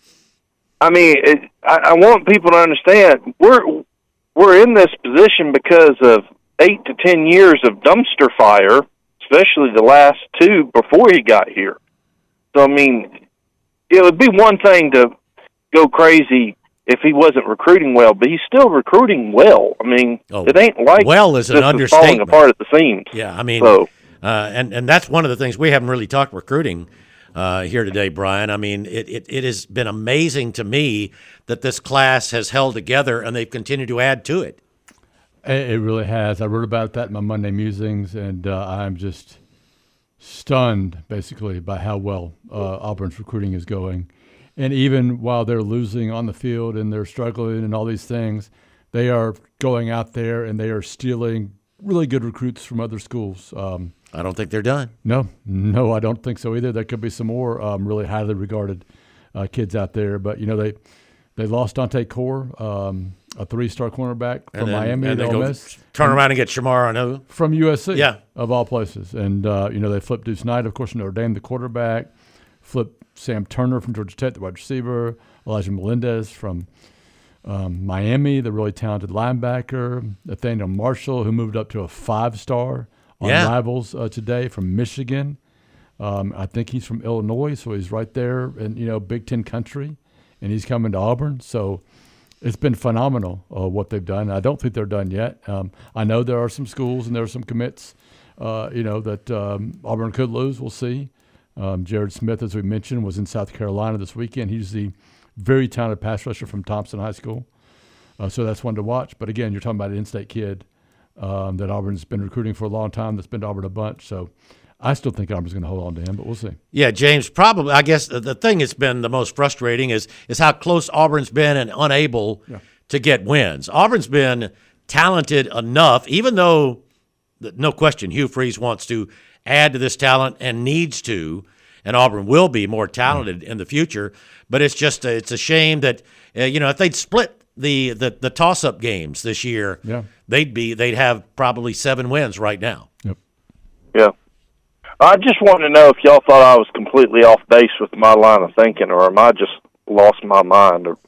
I mean, it, I, I want people to understand we're we're in this position because of eight to ten years of dumpster fire, especially the last two before he got here. So I mean, it would be one thing to go crazy if he wasn't recruiting well, but he's still recruiting well. I mean, Oh, it ain't like well is an this understatement. falling apart at the seams. Yeah, I mean, So- uh, and and that's one of the things we haven't really talked recruiting uh, here today, Brian. I mean, it, it it has been amazing to me that this class has held together and they've continued to add to it. It, it really has. I wrote about that in my Monday musings, and uh, I'm just stunned, basically, by how well uh, Auburn's recruiting is going. And even while they're losing on the field and they're struggling and all these things, they are going out there and they are stealing really good recruits from other schools. Um, I don't think they're done. No, no, I don't think so either. There could be some more um, really highly regarded uh, kids out there. But, you know, they they lost Dante Core, um, a three-star cornerback from And then- Miami and to they Ole go Miss. turn around and get Shamar Anu. From U S C, Yeah. of all places. And, uh, you know, they flipped Deuce Knight, of course, from Notre Dame, the quarterback, flipped Sam Turner from Georgia Tech, the wide receiver, Elijah Melendez from um, Miami, the really talented linebacker, Nathaniel Marshall, who moved up to a five-star on Yeah. Rivals uh, today from Michigan. Um, I think he's from Illinois, so he's right there in, you know, Big Ten country, and he's coming to Auburn. So it's been phenomenal uh, what they've done. I don't think they're done yet. Um, I know there are some schools and there are some commits, uh, you know, that um, Auburn could lose. We'll see. Um, Jared Smith, as we mentioned, was in South Carolina this weekend. He's the very talented pass rusher from Thompson High School. Uh, so that's one to watch. But, again, you're talking about an in-state kid um, that Auburn's been recruiting for a long time, that's been to Auburn a bunch. So I still think Auburn's going to hold on to him, but we'll see. Yeah, James, probably, I guess the, the thing that's been the most frustrating is is how close Auburn's been and unable Yeah. to get wins. Auburn's been talented enough, even though, no question, Hugh Freeze wants to add to this talent and needs to, and Auburn will be more talented in the future. But it's just a, it's a shame that uh, you know if they'd split the the, the toss up games this year, Yeah. they'd be they'd have probably seven wins right now. Yep. Yeah. I just wanted to know if y'all thought I was completely off base with my line of thinking, or am I just lost my mind? Or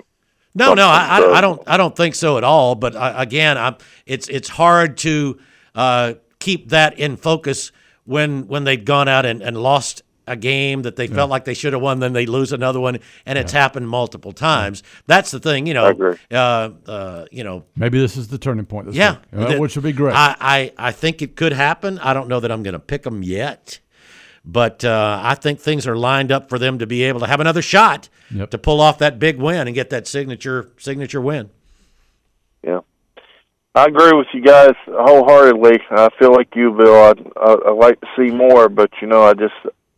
No, no, I, So- I, I don't. I don't think so at all. But I, again, I'm, it's it's hard to uh, keep that in focus when when they've gone out and, and lost a game that they Yeah. felt like they should have won, then they lose another one, and it's Yeah. happened multiple times. That's the thing, you know. I agree. Uh, uh, you know. Maybe this is the turning point this Yeah, week, uh, that- which would be great. I, I, I think it could happen. I don't know that I'm going to pick them yet, but uh, I think things are lined up for them to be able to have another shot Yep. to pull off that big win and get that signature signature win. Yeah, I agree with you guys wholeheartedly. I feel like you, Bill. I I, I like to see more, but you know, I just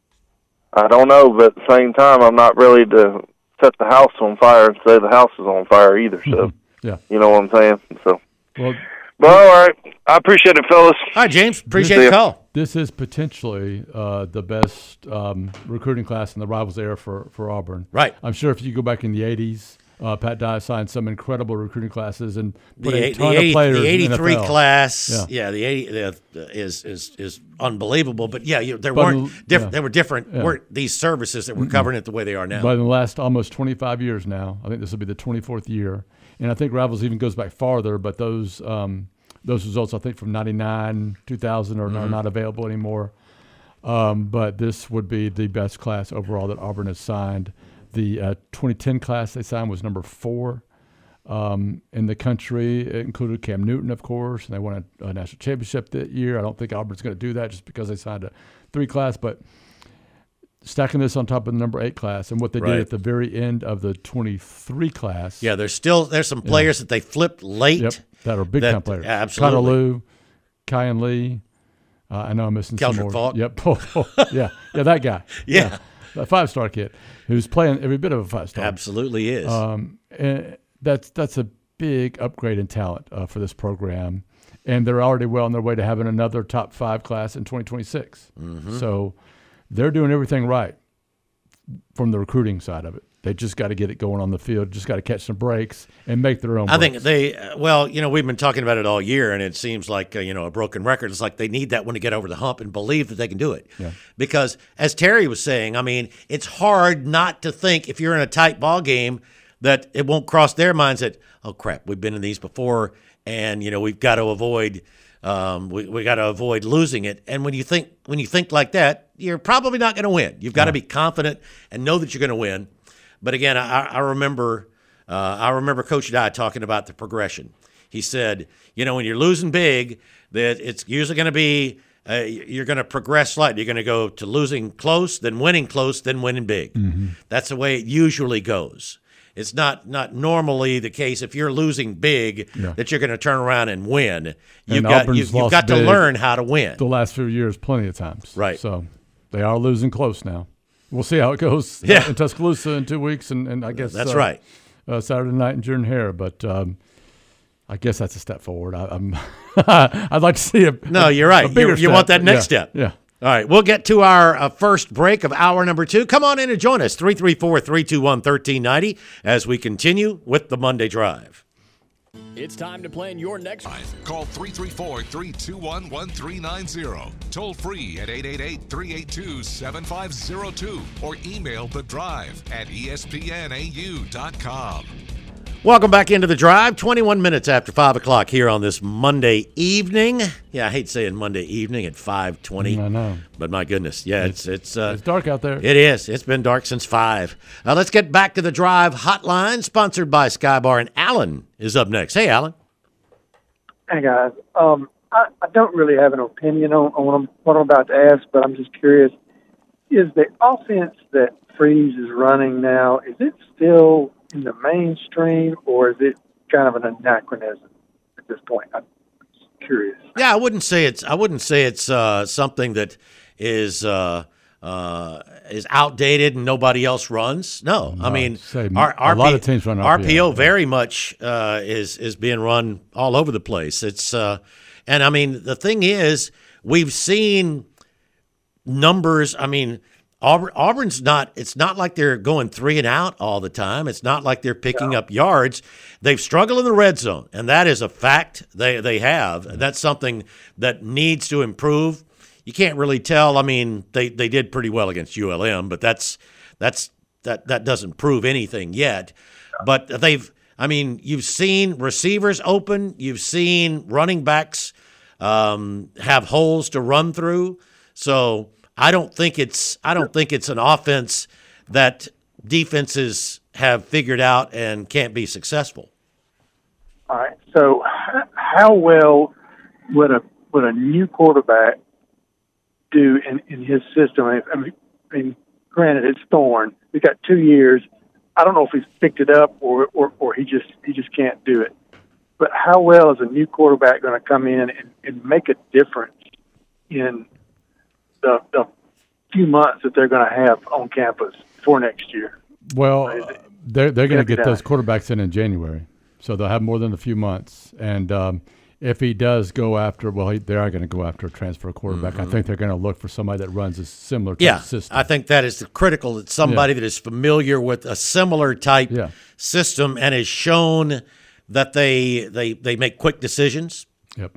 I don't know. But at the same time, I'm not ready to set the house on fire and say the house is on fire either. So yeah, you know what I'm saying. So, well, but all right, I appreciate it, fellas. All right, James, appreciate See the ya. call. this is potentially uh, the best um, recruiting class in the Rivals era for, for Auburn. Right. I'm sure if you go back in the eighties, uh, Pat Dye signed some incredible recruiting classes and put The, a eight- ton the, of eighty, players the in the eighty-three N F L. class, Yeah. yeah, the eighty the, is is is unbelievable. But yeah, you, there But weren't in- different. yeah. There were different. Yeah. weren't these services that were covering it the way they are now? But in the last almost twenty-five years now, I think this will be the twenty-fourth year, and I think Rivals even goes back farther. But those um, those results, I think, from ninety-nine, two thousand, are, Mm-hmm. are not available anymore. Um, but this would be the best class overall that Auburn has signed. The uh, twenty ten class they signed was number four um, in the country. It included Cam Newton, of course, and they won a, a national championship that year. I don't think Auburn's going to do that just because they signed a three class, but stacking this on top of the number eight class and what they Right. did at the very end of the twenty-three class. yeah, there's still there's some players that they flipped late. Yep, that are big that- time players. absolutely. Connor Lew, Kyan Lee. Uh, I know I'm missing some Keldrick more. Falk. Yep. Oh, yeah. Yeah, that guy. Yeah. That five star kid who's playing every bit of a five star. Absolutely is. Um, and that's that's a big upgrade in talent uh, for this program, and they're already well on their way to having another top five class in twenty twenty-six. Mm-hmm. So they're doing everything right from the recruiting side of it. They just got to get it going on the field. Just got to catch some breaks and make their own. I think breaks. they, uh, well, you know, we've been talking about it all year, and it seems like, uh, you know, a broken record. It's like they need that one to get over the hump and believe that they can do it. Yeah. Because as Terry was saying, I mean, it's hard not to think if you're in a tight ball game that it won't cross their minds that, oh, crap, we've been in these before, and, you know, we've got to avoid um, we, we got to avoid losing it. And when you think when you think like that, you're probably not going to win. You've got to be confident and know that you're going to win. But again, I, I remember uh, I remember Coach Dye talking about the progression. He said, you know, when you're losing big, that it's usually going to be uh, you're going to progress slightly. You're going to go to losing close, then winning close, then winning big. Mm-hmm. That's the way it usually goes. It's not not normally the case if you're losing big Yeah. that you're going to turn around and win. You've And got Auburn's you've, you've lost got to big learn how to win. the last few years plenty of times. Right. So they are losing close now. We'll see how it goes uh, Yeah. in Tuscaloosa in two weeks, and, and I guess That's uh, right. uh, Saturday night in Jordan Hare. But um, I guess that's a step forward. I, I'm I'd like to see a No, you're a right. bigger You, you step. want that next Yeah, step. Yeah. All right, we'll get to our uh, first break of hour number two. Come on in and join us, three three four, three two one, one three nine zero, as we continue with the Monday Drive. It's time to plan your next. Call three three four, three two one, one three nine zero. Toll free at eight eight eight, three eight two, seven five zero two or email the drive at E S P N A U dot com. Welcome back into the Drive, twenty-one minutes after five o'clock here on this Monday evening. Yeah, I hate saying Monday evening at five twenty. I know. But my goodness, yeah, it's it's uh, It's dark out there. It is. It's been dark since five. Uh, let's get back to the Drive hotline, sponsored by Skybar, and Alan is up next. Hey, Alan. Hey, guys. Um, I, I don't really have an opinion on, on what, I'm, what I'm about to ask, but I'm just curious. Is the offense that Freeze is running now, is it still in the mainstream, or is it kind of an anachronism at this point? I'm just curious. Yeah, I wouldn't say it's. I wouldn't say it's uh, something that is uh, uh, is outdated and nobody else runs. No, I No, mean, say our, a lot of teams run R R P O, P O yeah. very much uh, is is being run all over the place. It's uh, and I mean the thing is we've seen numbers. I mean. Auburn, Auburn's not, it's not like they're going three and out all the time. It's not like they're picking up yards. They've struggled in the red zone, and that is a fact they, they have. That's something that needs to improve. You can't really tell. I mean, they, they did pretty well against U L M, but that's that's that that doesn't prove anything yet. But they've I mean, you've seen receivers open. You've seen running backs um, have holes to run through. So I don't think it's I don't think it's an offense that defenses have figured out and can't be successful. All right. So how well would a would a new quarterback do in, in his system? I mean, I mean, granted, it's Thorne. He's got two years. I don't know if he's picked it up or, or, or he just he just can't do it. But how well is a new quarterback going to come in and, and make a difference in the, the few months that they're going to have on campus for next year? Well, uh, they're they're going to get done. those quarterbacks in in January, so they'll have more than a few months. And um, if he does go after, well, he, they are going to go after a transfer quarterback. Mm-hmm. I think they're going to look for somebody that runs a similar type Yeah, of system. I think that is critical. That somebody Yeah. that is familiar with a similar type Yeah. system and has shown that they they they make quick decisions. Yep.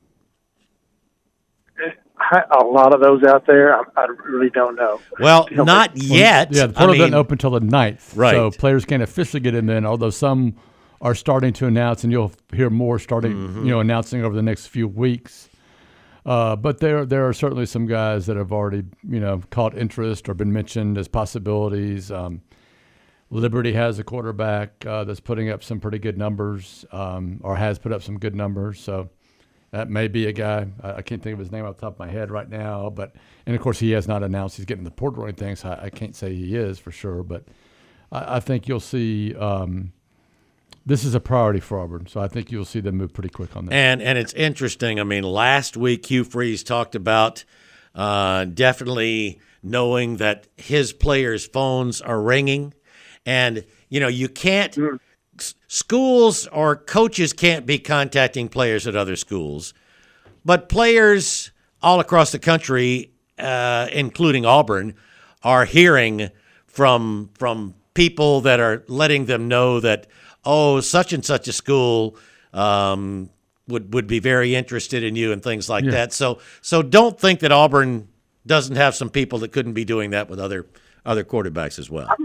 A lot of those out there, I, I really don't know. Well, You know, not but- yet. Yeah, the I portal mean, doesn't open until the ninth. Right. So players can't officially get in then, although some are starting to announce, and you'll hear more starting, Mm-hmm. you know, announcing over the next few weeks. Uh, but there, there are certainly some guys that have already, you know, caught interest or been mentioned as possibilities. Um, Liberty has a quarterback uh, that's putting up some pretty good numbers, um, or has put up some good numbers. So that may be a guy. I, I can't think of his name off the top of my head right now. But and of course he has not announced he's getting the portal or anything, so I, I can't say he is for sure. But I, I think you'll see. Um, this is a priority for Auburn, so I think you'll see them move pretty quick on that. And and it's interesting. I mean, last week Hugh Freeze talked about uh, definitely knowing that his players' phones are ringing, and you know you can't. S- schools or coaches can't be contacting players at other schools, but players all across the country, uh, including Auburn, are hearing from from people that are letting them know that, oh, such and such a school um, would would be very interested in you and things like Yeah. that. So so don't think that Auburn doesn't have some people that couldn't be doing that with other other quarterbacks as well.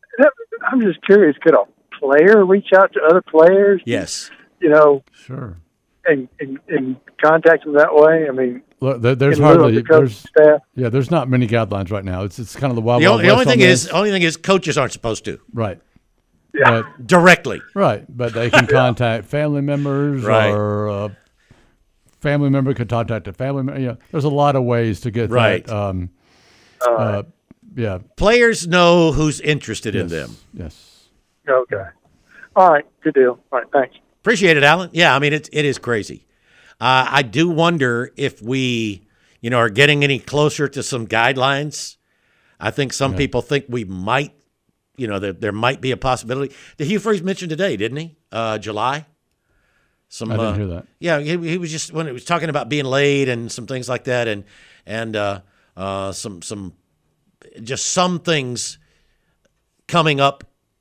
I'm just curious, could a player reach out to other players? Yes. You know, Sure. and, and, and contact them that way? I mean, Look, there, there's in lieu of hardly the coaching there's staff? yeah there's not many guidelines right now. It's it's kind of the wild, The, wild only, the only west thing on is, this. only thing is, coaches aren't supposed to right. Yeah. But, directly. right, but they can contact family members, Right. or uh, family member could contact a family member. You know, there's a lot of ways to get Right. that. Um, All uh, right. yeah. Players know who's interested in Yes. them. Yes. Okay. All right. Good deal. All right. Thanks. Appreciate it, Alan. Yeah, I mean, it, it is crazy. Uh, I do wonder if we, you know, are getting any closer to some guidelines. I think some Yeah. people think we might, you know, there, there might be a possibility. The Hugh Freeze mentioned today, didn't he? Uh, July. Some, I didn't uh, hear that. Yeah, he, he was just when it was talking about being late and some things like that, and and uh, uh, some some just some things coming up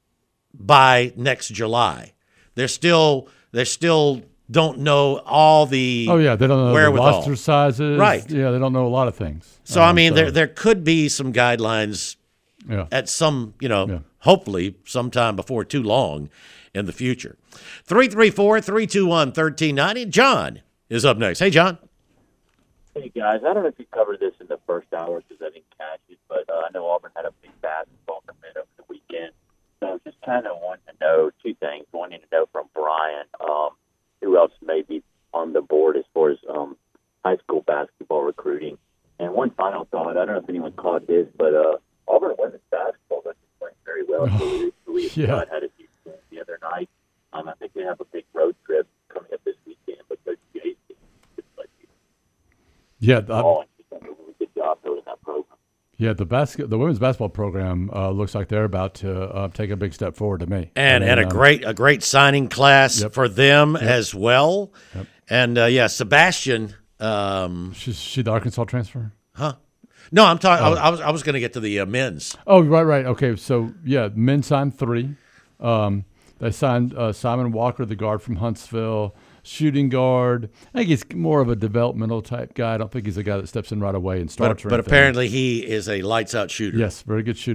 by next July. They're still they still don't know all the Oh yeah, they don't know the wherewithal. roster sizes. Right. Yeah, they don't know a lot of things. So I Um, mean, so, there there could be some guidelines yeah. at some, you know, Yeah. hopefully sometime before too long in the future. three three four, three two one, one three nine zero. John is up next. Hey, John. Hey, guys. I don't know if you covered this in the first hour because I didn't catch it, but uh, I know Auburn had a big basketball tournament over the weekend. So I was just kind of wanting to know two things. Wanting to know from Brian um, who else may be on the board as far as um, high school basketball recruiting. And one final thought. I don't know if anyone caught this, but uh, Auburn women's basketball is playing very well. So we Yeah. had a few games the other night. Um, I think they have a big road trip coming up this weekend, but Coach Jason is like Yeah, uh, oh, and she's done a really good job building that program. yeah. The basket, the women's basketball program uh, looks like they're about to uh, take a big step forward to me. And I mean, and a um, great a great signing class Yep. for them as well. Yep. And uh, yeah, Sebastian. Um, She's she the Arkansas transfer. huh? No, I'm talking. I Oh. was I was, I was going to get to the uh, men's. Oh, right, right. Okay, so yeah, men signed three. Um, they signed uh, Simon Walker, the guard from Huntsville, shooting guard. I think he's more of a developmental type guy. I don't think he's a guy that steps in right away and But, starts. or but anything. apparently he is a lights out shooter. Yes, very good shooter.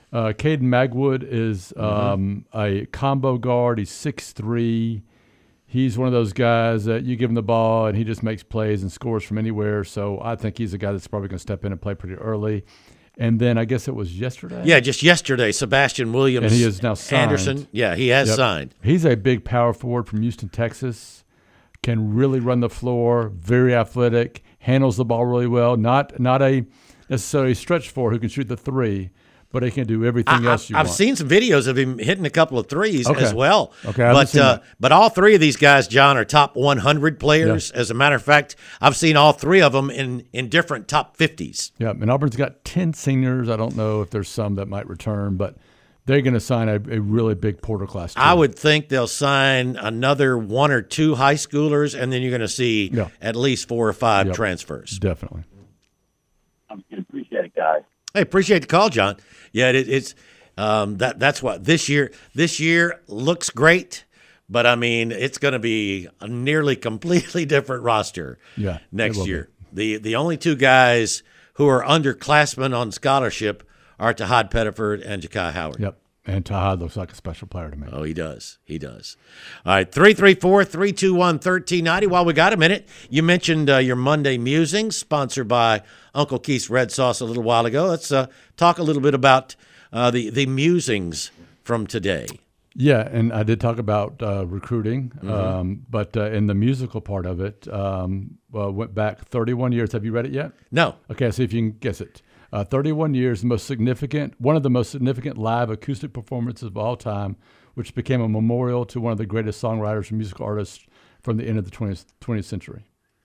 Uh, Caden Magwood is um, Mm-hmm. a combo guard. He's six three. He's one of those guys that you give him the ball and he just makes plays and scores from anywhere. So I think he's a guy that's probably going to step in and play pretty early. And then I guess it was yesterday. Yeah, just yesterday, Sebastian Williams. And he is now signed. Anderson. Yeah, he has Yep. signed. He's a big power forward from Houston, Texas. Can really run the floor. Very athletic. Handles the ball really well. Not not a necessarily stretch four who can shoot the three, but he can do everything I, else you I've want. seen some videos of him hitting a couple of threes Okay. as well. Okay, I haven't but seen uh, that. but all three of these guys, John, are top one hundred players. As a matter of fact, I've seen all three of them in, in different top fifties. Yeah, and Auburn's got ten seniors. I don't know if there's some that might return, but they're going to sign a, a really big Porter class too. I would think they'll sign another one or two high schoolers, and then you're going to see Yeah. at least four or five Yep. transfers. Definitely. I'm going to appreciate it, guys. Hey, appreciate the call, John. Yeah, it, it's um, that. That's what this year. This year looks great, but I mean, it's going to be a nearly completely different roster. Yeah, it next will year. The the only two guys who are underclassmen on scholarship are Tahad Pettiford and Ja'Kai Howard. Yep. And Tahad looks like a special player to me. Oh, he does. He does. All right, three three four, three two one, one three nine zero. While we got a minute, you mentioned uh, your Monday Musings, sponsored by Uncle Keith's Red Sauce a little while ago. Let's uh, talk a little bit about uh, the, the musings from today. Yeah, and I did talk about uh, recruiting, Mm-hmm. um, but uh, in the musical part of it, um, uh, went back thirty-one years. Have you read it yet? No. Okay, see if you can guess it. Uh, thirty-one years, the most significant, one of the most significant live acoustic performances of all time, which became a memorial to one of the greatest songwriters and musical artists from the end of the twentieth, twentieth century.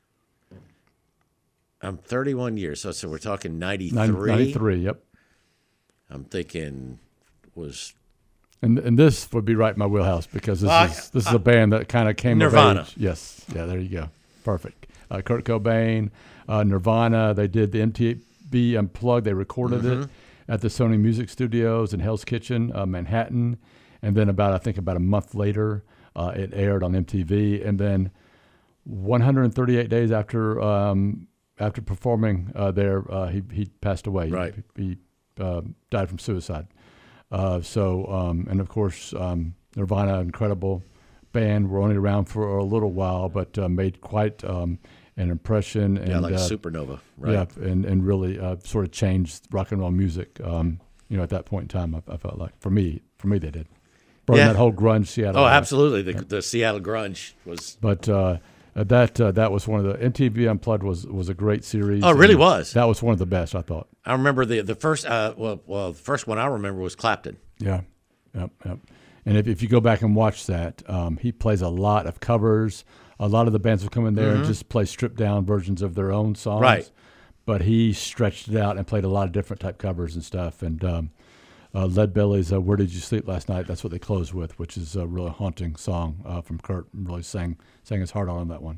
I'm thirty-one years, so, so we're talking ninety-three. ninety-three, yep. I'm thinking was And and this would be right in my wheelhouse because this Uh, is this is a band that kind of came Nirvana. of age. Yes, yeah, there you go, perfect. Uh, Kurt Cobain, uh, Nirvana. They did the M T V Unplugged. They recorded Mhm. it at the Sony Music Studios in Hell's Kitchen, uh, Manhattan, and then about I think about a month later, uh, it aired on M T V, and then one hundred thirty-eight days after um, after performing uh, there, uh, he he passed away. Right. He, he uh, died from suicide. Uh, so, um, and of course, um, Nirvana, incredible band, were only around for a little while, but uh, made quite um, an impression. And, yeah, like uh, Supernova, right? Yeah, and, and really uh, sort of changed rock and roll music. Um, you know, at that point in time, I, I felt like for me, for me, they did. Brought in Yeah. that whole grunge Seattle. Oh, era. absolutely. The, the Seattle grunge was. But uh, that uh, that was one of the M T V Unplugged was was a great series. Oh, it really and was. That was one of the best, I thought. I remember the the first. Uh, well, well, the first one I remember was Clapton. Yeah, yep, yep. And if, if you go back and watch that, um, he plays a lot of covers. A lot of the bands will come in there Mhm. and just play stripped down versions of their own songs. Right. But he stretched it out and played a lot of different type covers and stuff. And um, uh, Lead Belly's uh, "Where Did You Sleep Last Night?" That's what they close with, which is a really haunting song uh, from Kurt. Really sang sang his heart out on that one.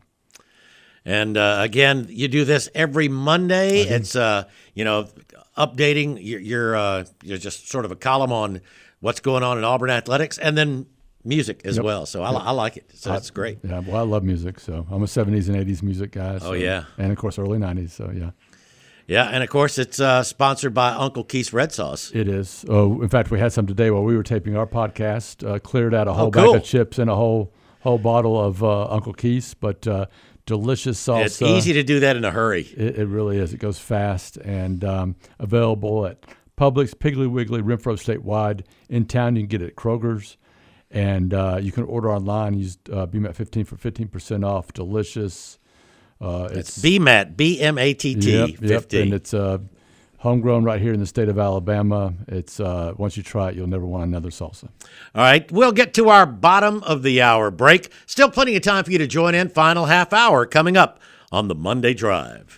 And uh, again, you do this every Monday. It's uh, you know, updating your your uh, you're just sort of a column on what's going on in Auburn athletics, and then music as Yep. well. So I, Yep. I like it. So I- that's great. Yeah, well, I love music, so I'm a seventies and eighties music guy. So, Oh, yeah. and of course early nineties. So yeah. Yeah, and of course it's uh, sponsored by Uncle Keith's Red Sauce. It is. Oh, in fact, we had some today while we were taping our podcast. Uh, cleared out a whole Oh, cool. bag of chips and a whole whole bottle of uh, Uncle Keith's, but uh, delicious salsa. It's easy to do that in a hurry. It, it really is. It goes fast and um, available at Publix, Piggly Wiggly, Renfro statewide. In town, you can get it at Kroger's, and uh, you can order online. Use uh, B M A T fifteen for fifteen percent off. Delicious. Uh, It's B M A T, B M A T T, Yep, yep, fifty. and it's uh, homegrown right here in the state of Alabama. It's uh, once you try it, you'll never want another salsa. All right, we'll get to our bottom of the hour break. Still plenty of time for you to join in. Final half hour coming up on the Monday Drive.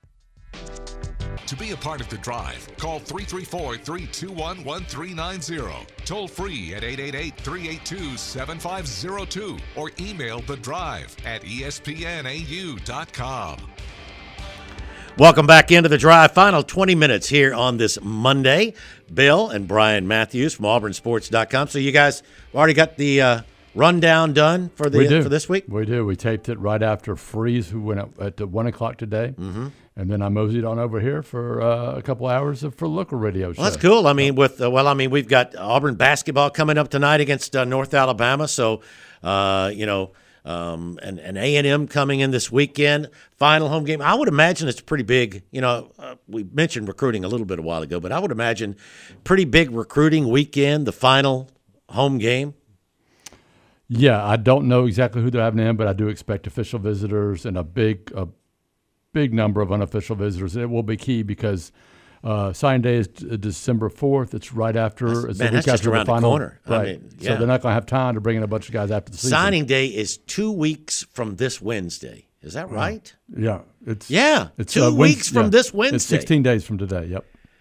To be a part of the drive, call three three four, three two one, one three nine zero. Toll free at eight eight eight, three eight two, seven five zero two or email the drive at E S P N A U dot com. Welcome back into the drive. Final twenty minutes here on this Monday. Bill and Brian Matthews from Auburn Sports dot com. So you guys already got the uh, rundown done for the we do. for this week? We do. We taped it right after Freeze, who went up at uh, one o'clock today, mm-hmm. And then I moseyed on over here for uh, a couple hours of, for local radio show. Well, that's cool. I mean, with uh, well, I mean, we've got Auburn basketball coming up tonight against uh, North Alabama. So, uh, you know, um, and and A and M coming in this weekend, final home game. I would imagine it's pretty big. You know, uh, we mentioned recruiting a little bit a while ago, but I would imagine pretty big recruiting weekend, the final home game. Yeah, I don't know exactly who they're having in, but I do expect official visitors and a big, a big number of unofficial visitors. It will be key because uh, signing day is December fourth. It's right after, That's, it's man, the that's week just after around the final. the corner. Right. I mean, yeah. So they're not going to have time to bring in a bunch of guys after the season. Signing day is two weeks from this Wednesday. Is that right? Yeah, it's yeah, it's two uh, weeks from yeah. this Wednesday. It's sixteen days from today. Yep.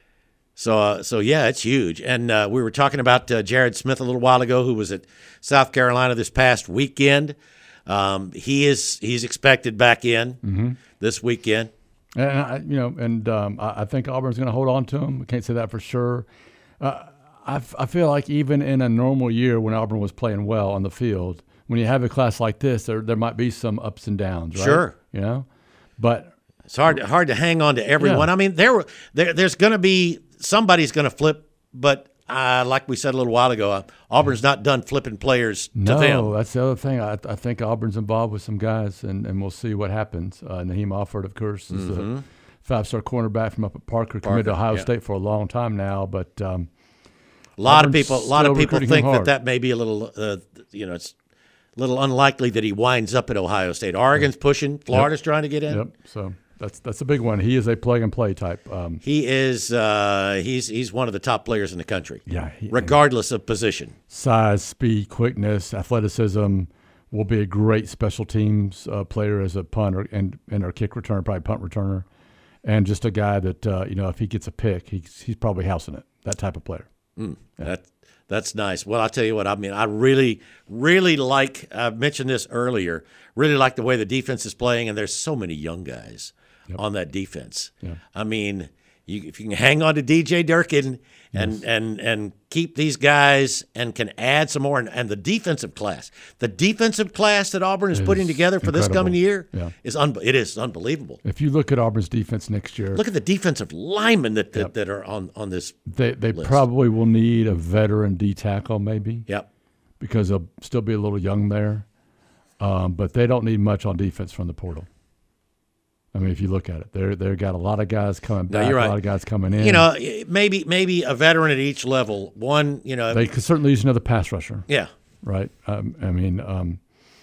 So, uh, so yeah, it's huge. And uh, we were talking about uh, Jared Smith a little while ago, who was at South Carolina this past weekend. Um, he is he's expected back in mm-hmm. this weekend. And I, you know, and um, I, I think Auburn's going to hold on to him. I can't say that for sure. Uh, I, I feel like even in a normal year when Auburn was playing well on the field, when you have a class like this, there there might be some ups and downs, right? Sure, you know, but it's hard hard to hang on to everyone. Yeah. I mean, there were there there's going to be somebody's going to flip, but uh, like we said a little while ago, uh, Auburn's not done flipping players to no, them. that's the other thing. I, I think Auburn's involved with some guys, and, and we'll see what happens. Uh, Naheem Offord, of course, is Mhm. a five-star cornerback from up at Parker, committed to Parker, Ohio yeah. State for a long time now, but um, A lot Auburn's of people, a lot of still people recruiting think him that hard. that may be a little, uh, you know, it's a little unlikely that he winds up at Ohio State. Oregon's pushing, Florida's Yep. trying to get in. Yep. So that's that's a big one. He is a plug and play type. Um, He is, uh, he's he's one of the top players in the country. Yeah, he- regardless of position. size, speed, quickness, athleticism. Will be a great special teams uh, player as a punter and and our kick returner, probably punt returner, and just a guy that uh, you know if he gets a pick, he's he's probably housing it. That type of player. Mm, That that's nice. Well, I'll tell you what. I mean, I really, really like. I mentioned this earlier. Really like the way the defense is playing, and there's so many young guys Yep. on that defense. Yeah. I mean, you, if you can hang on to D J Durkin and Yes. and and keep these guys and can add some more, and, and the defensive class, the defensive class that Auburn is Is putting together for this incredible. coming year Yeah. is un, it is unbelievable. If you look at Auburn's defense next year, Look at the defensive linemen that that, Yep. that are on on this. they they list. probably will need a veteran D tackle maybe. Yep. Because they'll still be a little young there, um, but they don't need much on defense from the portal. I mean, if you look at it, they're they've got a lot of guys coming No, back, you're a right. lot of guys coming in. You know, maybe maybe a veteran at each level. One, you know, they could certainly use another pass rusher. yeah. Right. Um, I mean, um,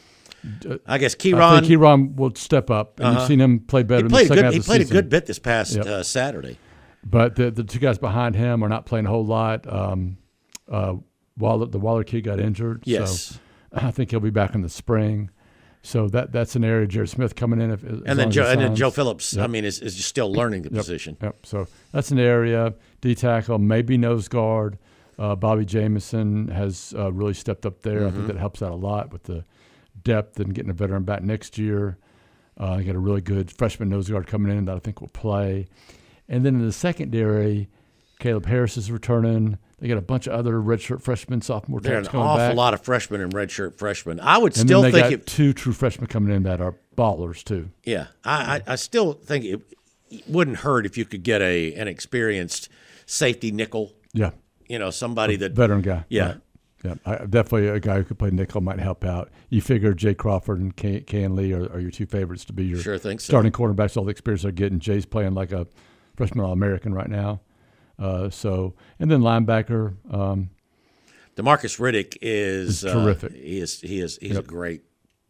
I guess I Keyron. think Keyron will step up, and Uh-huh. you've seen him play better He in played the a second good. half He of the played a season. good bit this past Yep. uh, Saturday. But the the two guys behind him are not playing a whole lot. Um, uh, Waller, the Waller kid got injured. Yes. So I think he'll be back in the spring. So that that's an area. Jared Smith coming in, if, as And long then as Joe, he and then signs. Joe Phillips. I Yep. mean, is is just still learning the Yep. position. Yep. So that's an area. D tackle, maybe nose guard. Uh, Bobby Jamison has uh, really stepped up there. I Mhm. think that helps out a lot with the depth and getting a veteran back next year. Uh, you got a really good freshman nose guard coming in that I think will play. And then in the secondary, Caleb Harris is returning. They got a bunch of other redshirt freshmen, sophomore There are an types coming awful back. lot of freshmen and redshirt freshmen. I would And still then they think got it. two true freshmen coming in that are ballers too. Yeah, I, I, I still think it, it wouldn't hurt if you could get a an experienced safety nickel. Yeah. You know, somebody that Veteran guy. Yeah. Right. Yeah, I, definitely a guy who could play nickel might help out. You figure Jay Crawford and Can, Can Lee are, are your two favorites to be your Sure think so. starting quarterbacks. All the experience they're getting. Jay's playing like a freshman All-American right now. Uh, so and then linebacker. Um, DeMarcus Riddick is Is terrific. Uh, he is he is he's Yep. a great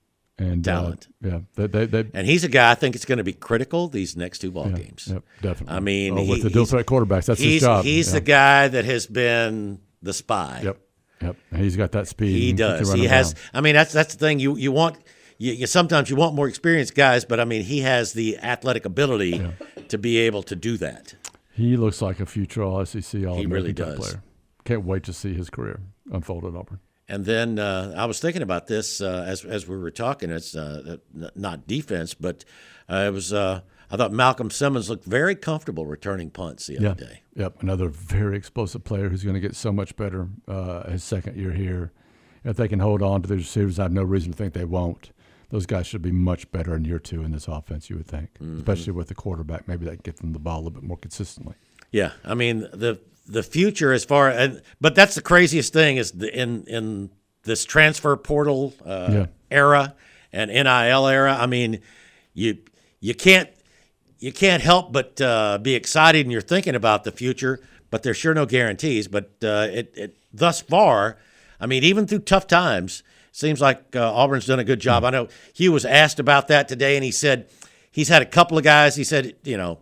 and talent. Uh, yeah, they, they, they, and he's a guy I think it's going to be critical these next two ball yeah, games. Yep, definitely. I mean, oh, he- with the dual he's- threat quarterbacks, that's he's, his job. He's yeah. the guy that has been the spy. Yep, yep. And he's got that speed. He and can does. run He around. has. I mean, that's that's the thing. You you want. You, you sometimes you want more experienced guys, but I mean, he has the athletic ability Yeah. to be able to do that. He looks like a future All S E C, All He really American type does. player. Can't wait to see his career unfold at Auburn. And then uh, I was thinking about this uh, as as we were talking. It's uh, not defense, but uh, it was. Uh, I thought Malcolm Simmons looked very comfortable returning punts the other Yeah. day. Yep, another very explosive player who's going to get so much better uh, his second year here. If they can hold on to the receivers, I have no reason to think they won't. those guys should be much better in year two in this offense, you would think, Mhm. especially with the quarterback. Maybe that get them the ball a little bit more consistently. Yeah, I mean the the future as far and but that's the craziest thing is the, in in this transfer portal uh, Yeah. era and N I L era. I mean, you you can't you can't help but uh, be excited and you're thinking about the future, but there's sure no guarantees. But uh, it, it thus far, I mean, even through tough times, seems like uh, Auburn's done a good job. I know Hugh was asked about that today, and he said he's had a couple of guys. He said, you know,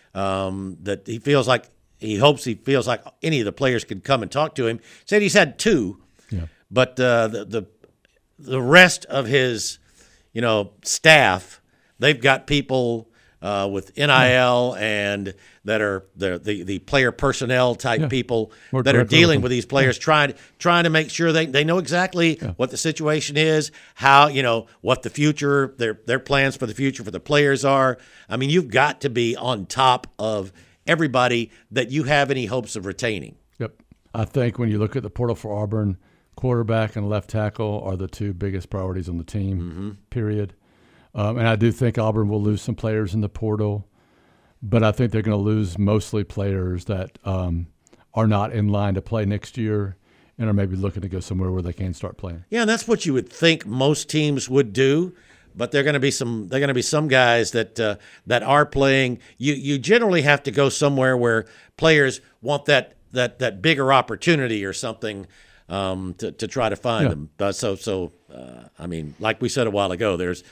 um, that he feels like he hopes he feels like any of the players could come and talk to him. Said he's had two, Yeah. but uh, the the the rest of his, you know, staff, they've got people uh, with N I L and that are the the, the player personnel type Yeah. people Work that are directly dealing with with them. these players, trying trying to make sure they, they know exactly what the situation is, how you know what the future their their plans for the future for the players are. I mean, you've got to be on top of everybody that you have any hopes of retaining. Yep. I think when you look at the portal for Auburn, quarterback and left tackle are the two biggest priorities on the team, Mm-hmm. period. Um, and I do think Auburn will lose some players in the portal, but I think they're going to lose mostly players that um, are not in line to play next year and are maybe looking to go somewhere where they can start playing. Yeah, and that's what you would think most teams would do. But they're going to be some. They're going to be some guys that uh, that are playing. You you generally have to go somewhere where players want that that that bigger opportunity or something um, to to try to find Yeah. them. Uh, so so uh, I mean, like we said a while ago, there's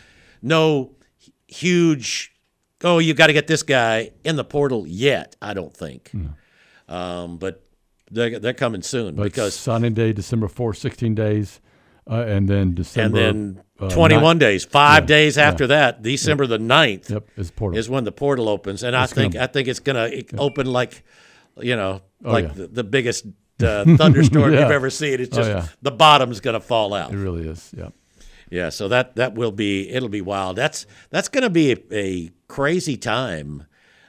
no huge. Oh, you got to get this guy in the portal yet. I don't think. Um, but they're they're coming soon But because signing day, December fourth, sixteen days, uh, and then December. and then uh, twenty-one nine- days, five Yeah, days yeah. after that, December the ninth Yep, is portal. is when the portal opens, and It's I think gonna- I think it's going to open like, you know, Oh, like yeah. the, the biggest uh, thunderstorm Yeah. you've ever seen. It's Oh, just yeah. the bottom's going to fall out. It really is. Yeah. Yeah, so that that will be it'll be wild. That's that's going to be a, a crazy time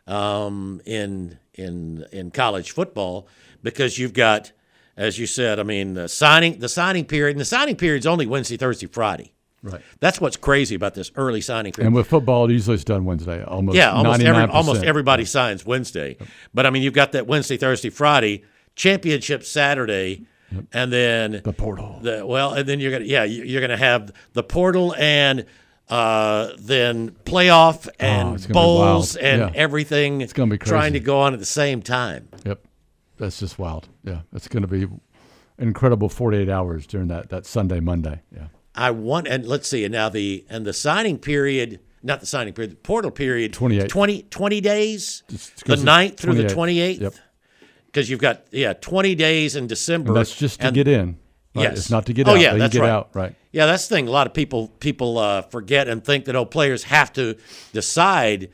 um, in in in college football because you've got, as you said, I mean, the signing the signing period, and the signing period's only Wednesday, Thursday, Friday. Right. That's what's crazy about this early signing period. And with football, usually it's done Wednesday. Almost yeah, almost every, ninety-nine percent. almost everybody signs Wednesday, but I mean, you've got that Wednesday, Thursday, Friday, championship Saturday. And then the portal. The, well, and then you're gonna yeah you- you're gonna have the portal and uh, then playoff and it's gonna be bowls wild. and Yeah. everything. It's gonna be trying to crazy. go on at the same time. Yep. That's just wild. Yeah. It's going to be an incredible forty-eight hours during that, that Sunday, Monday. Yeah. I want and let's see and now the and the signing period, not the signing period, the portal period, twenty-eight. twenty, twenty days, It's- it's the 'cause it's ninth through the twenty-eight. twenty-eighth. Yep. Because you've got yeah twenty days in December. And that's just to and- get in. Right? Yes, It's not to get oh, out. yeah, They that's get right. out. Right. Yeah, that's the thing. A lot of people people uh, forget and think that oh, players have to decide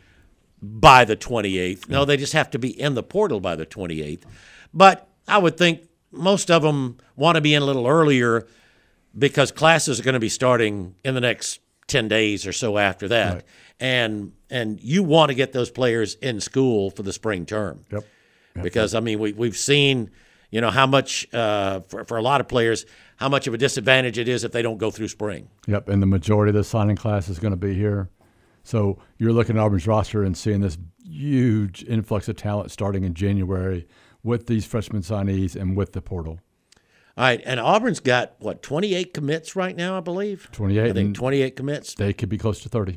by the twenty-eighth. No, they just have to be in the portal by the twenty-eighth. But I would think most of them want to be in a little earlier because classes are going to be starting in the next ten days or so after that, Right. and and you want to get those players in school for the spring term. Yep. Yep. Because I mean, we we've seen. You know how much uh, for for a lot of players, how much of a disadvantage it is if they don't go through spring. Yep, and the majority of the signing class is going to be here. So you're looking at Auburn's roster and seeing this huge influx of talent starting in January with these freshman signees and with the portal. All right, and Auburn's got what twenty-eight commits right now, I believe. twenty-eight. I think and twenty-eight commits. They could be close to thirty.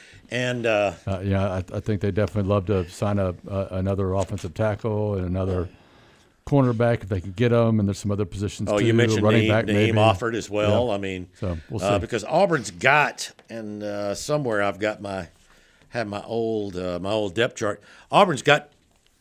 And uh, Uh, yeah, I, I think they definitely love to sign a, uh, another offensive tackle and another cornerback if they could get them. And there's some other positions oh, too. you mentioned running Naeem, back Naeem maybe. offered as well. Yeah. I mean, So we'll see. uh, because Auburn's got, and uh, somewhere I've got my have my old uh, my old depth chart. Auburn's got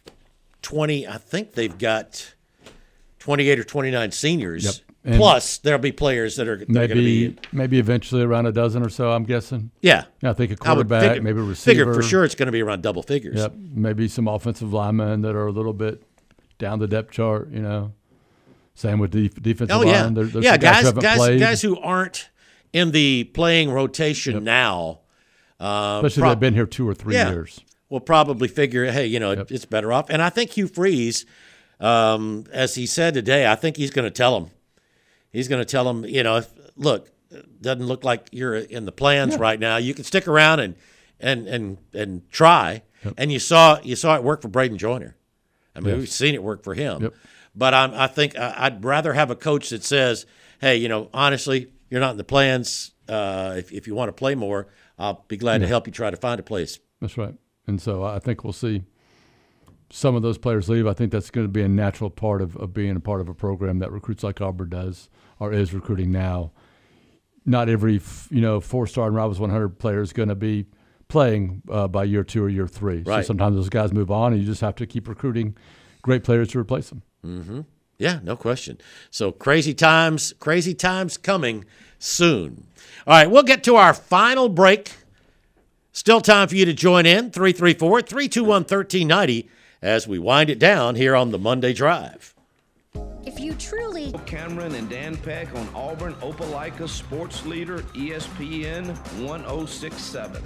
twenty. I think they've got twenty-eight or twenty-nine seniors. Yep. And Plus, there'll be players that are, that are going to Maybe be. maybe eventually around a dozen or so, I'm guessing. Yeah. I think a I would quarterback, figure, maybe a receiver. Figure for sure it's going to be around double figures. Yep. Maybe some offensive linemen that are a little bit down the depth chart, you know. Same with the defensive Oh line. yeah, There, there's yeah, some guys, guys, who haven't guys, played, guys who aren't in the playing rotation now. Uh, especially prob- they've been here two or three yeah, years. will probably figure, hey, you know, it, it's better off. And I think Hugh Freeze, um, as he said today, I think he's going to tell them. He's going to tell them, you know, if, look, doesn't look like you're in the plans Yeah. right now, you can stick around and and and and try. Yep. And you saw you saw it work for Braden Joyner. I mean, Yes. we've seen it work for him. Yep. But I'm, I think I- I'd rather have a coach that says, "Hey, you know, honestly, you're not in the plans. Uh, if if you want to play more, I'll be glad to Yeah. help you try to find a place." That's right. And so I think we'll see some of those players leave. I think that's going to be a natural part of, of being a part of a program that recruits like Auburn does or is recruiting now. Not every, f- you know, four-star and Robbins one hundred player is going to be playing uh, by year two or year three. Right. So sometimes those guys move on, and you just have to keep recruiting great players to replace them. Mm-hmm. Yeah, no question. So crazy times, crazy times coming soon. All right, we'll get to our final break. Still time for you to join in, three three four, three two one, one three nine zero, as we wind it down here on the Monday Drive. If you truly... Cameron and Dan Peck on Auburn Opelika Sports Leader E S P N one oh six point seven.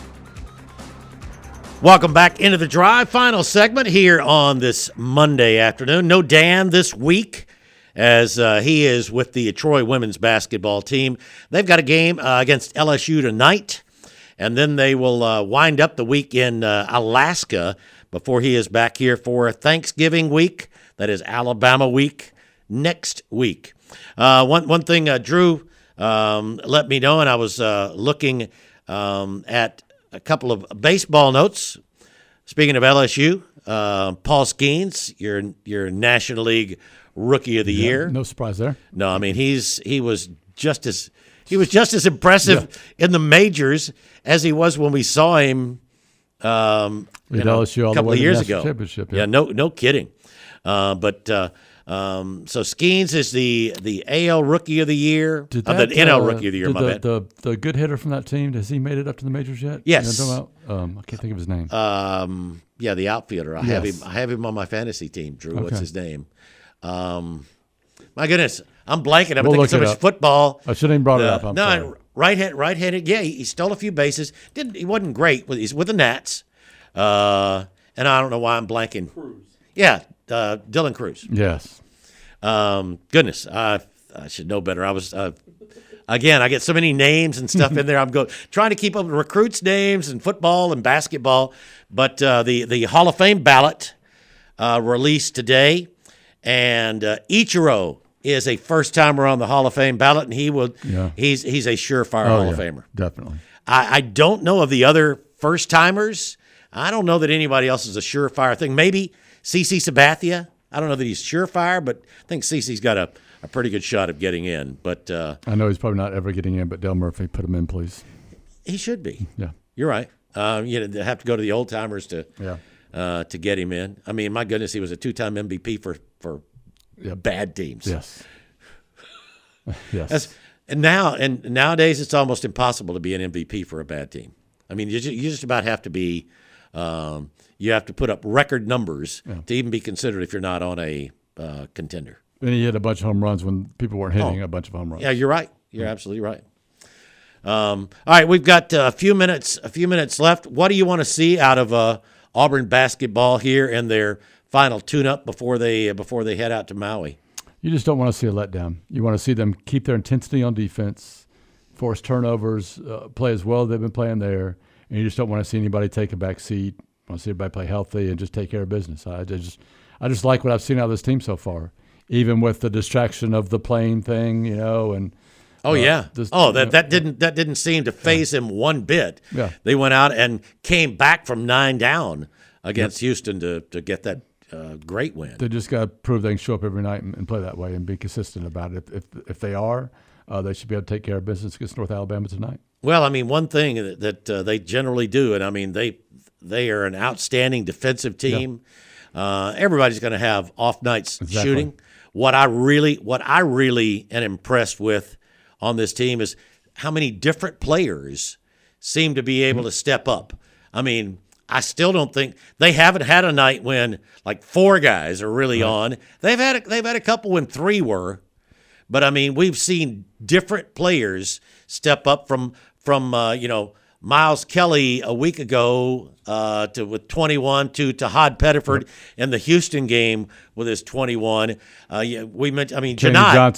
Welcome back into the Drive. Final segment here on this Monday afternoon. No Dan this week, as uh, he is with the Troy women's basketball team. They've got a game uh, against L S U tonight, and then they will uh, wind up the week in uh, Alaska before he is back here for Thanksgiving week. That is Alabama week next week. Uh, one one thing uh, Drew um, let me know, and I was uh, looking um, at a couple of baseball notes. Speaking of L S U, uh, Paul Skeens, your your National League Rookie of the Yeah, Year. no surprise there. No, I mean he's he was just as he was just as impressive in the majors as he was when we saw him um, you Lead know, L S U all a the couple way of to the years national ago. championship, Yeah. yeah. no no kidding. Uh, but uh, um, so Skeens is the the A L Rookie of the Year, Did uh, that, the N L uh, Rookie of the Year. did My the, bad. The, the good hitter from that team, has he made it up to the majors yet? Yes. You know what I'm talking about? Um, I can't think of his name. Um, yeah, the outfielder. I have Yes. him. I have him on my fantasy team. Drew, what's Okay. his name? Um, my goodness, I'm blanking. I'm We'll thinking look so it much up. football. I shouldn't even brought it Uh, up. I'm no, sorry. right hand, right handed. Yeah, he, he stole a few bases. Didn't he? Wasn't great. With, he's with the Nats. Uh, and I don't know why I'm blanking. Cruz. Yeah, uh, Dylan Cruz. Yes. Um, goodness, I I should know better. I was uh, again. I get so many names and stuff in there. I'm go trying to keep up with recruits' names and football and basketball. But uh, the the Hall of Fame ballot uh, released today, and uh, Ichiro is a first timer on the Hall of Fame ballot, and he will. Yeah. He's he's a surefire Oh, Hall of yeah, Famer. definitely. I, I don't know of the other first timers. I don't know that anybody else is a surefire thing. Maybe C C Sabathia. I don't know that he's surefire, but I think C C's got a, a pretty good shot of getting in. But uh, I know he's probably not ever getting in, but Dale Murphy, put him in, please. he should be. Yeah. You're right. Um, you know, they have to go to the old timers to Yeah. uh, to get him in. I mean, my goodness, he was a two time M V P for for Yep. bad teams. Yes. yes. That's, and now and nowadays it's almost impossible to be an M V P for a bad team. I mean, you just, you just about have to be. Um, you have to put up record numbers Yeah. to even be considered if you're not on a uh, contender. And he hit a bunch of home runs when people weren't hitting Oh. a bunch of home runs. Yeah, you're right. You're absolutely right. Um, all right, we've got uh, a few minutes. A few minutes left. What do you want to see out of uh, Auburn basketball here in their final tune-up before they before they head out to Maui? You just don't want to see a letdown. You want to see them keep their intensity on defense, force turnovers, uh, play as well as they've been playing there, and you just don't want to see anybody take a back seat. I want to see everybody play healthy and just take care of business. I just, I just like what I've seen out of this team so far, even with the distraction of the plane thing, you know, and Oh uh, yeah. this- oh, you that know, that didn't that didn't seem to phase him one bit. Yeah. They went out and came back from nine down against Houston to to get that uh, great win. They just got to prove they can show up every night and, and play that way and be consistent about it. If if, if they are, uh, they should be able to take care of business against North Alabama tonight. Well, I mean, one thing that, that uh, they generally do, and I mean, they they are an outstanding defensive team. Uh, everybody's going to have off nights Exactly. shooting. What I really, what I really am impressed with on this team is how many different players seem to be able to step up. I mean, I still don't think they haven't had a night when like four guys are really Right. on. They've had a, they've had a couple when three were. But I mean, we've seen different players step up from from uh, you know Miles Kelly a week ago uh, to with twenty-one to to Hod Pettiford Yep. in the Houston game with his twenty-one. Uh, yeah, we meant I mean Jamie Janai, Johnson.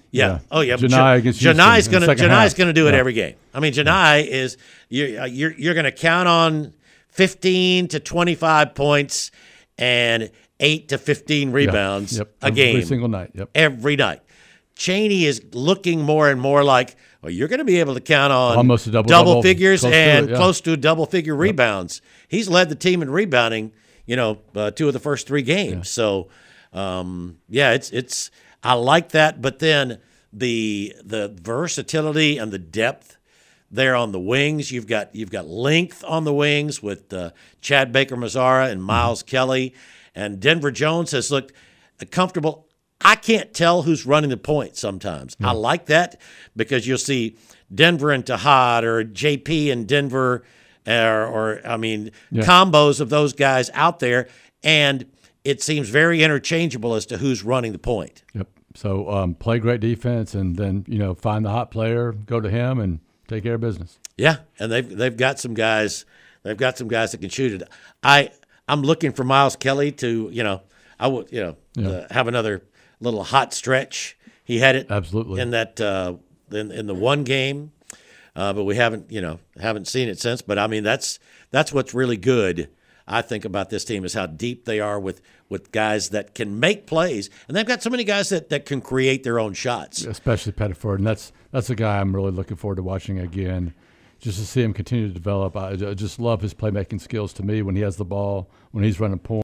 Yeah. Yeah. Oh yeah. Janai against Houston Janai's in the gonna second Janai's half. gonna do it Yeah. every game. I mean, Janai is you're you're you're gonna count on fifteen to twenty-five points and eight to fifteen rebounds Yep. a Every game single night. Yep. every night. Cheney is looking more and more like, well, you're going to be able to count on Almost a double-double, figures close to and it, yeah. close to double figure rebounds. He's led the team in rebounding, you know, uh, two of the first three games. Yeah. So, um, yeah, it's it's I like that. But then the the versatility and the depth there on the wings. You've got you've got length on the wings with uh, Chad Baker-Mazara and Miles Mm-hmm. Kelly, and Denver Jones has looked comfortable. I can't tell who's running the point sometimes. I like that because you'll see Denver and Tahad or J P and Denver or, or I mean, Yeah. combos of those guys out there, and it seems very interchangeable as to who's running the point. Yep. So um, play great defense, and then you know find the hot player, go to him, and take care of business. Yeah, and they've they've got some guys. They've got some guys that can shoot it. I I'm looking for Miles Kelly to you know I would you know Yeah. uh, have another little hot stretch. He had it Absolutely. in that uh, in in the one game, uh, but we haven't you know haven't seen it since. But I mean that's that's what's really good. I think about this team is how deep they are with with guys that can make plays, and they've got so many guys that, that can create their own shots. Especially Pettiford, and that's that's a guy I'm really looking forward to watching again, just to see him continue to develop. I, I just love his playmaking skills. To me, when he has the ball, when he's running point.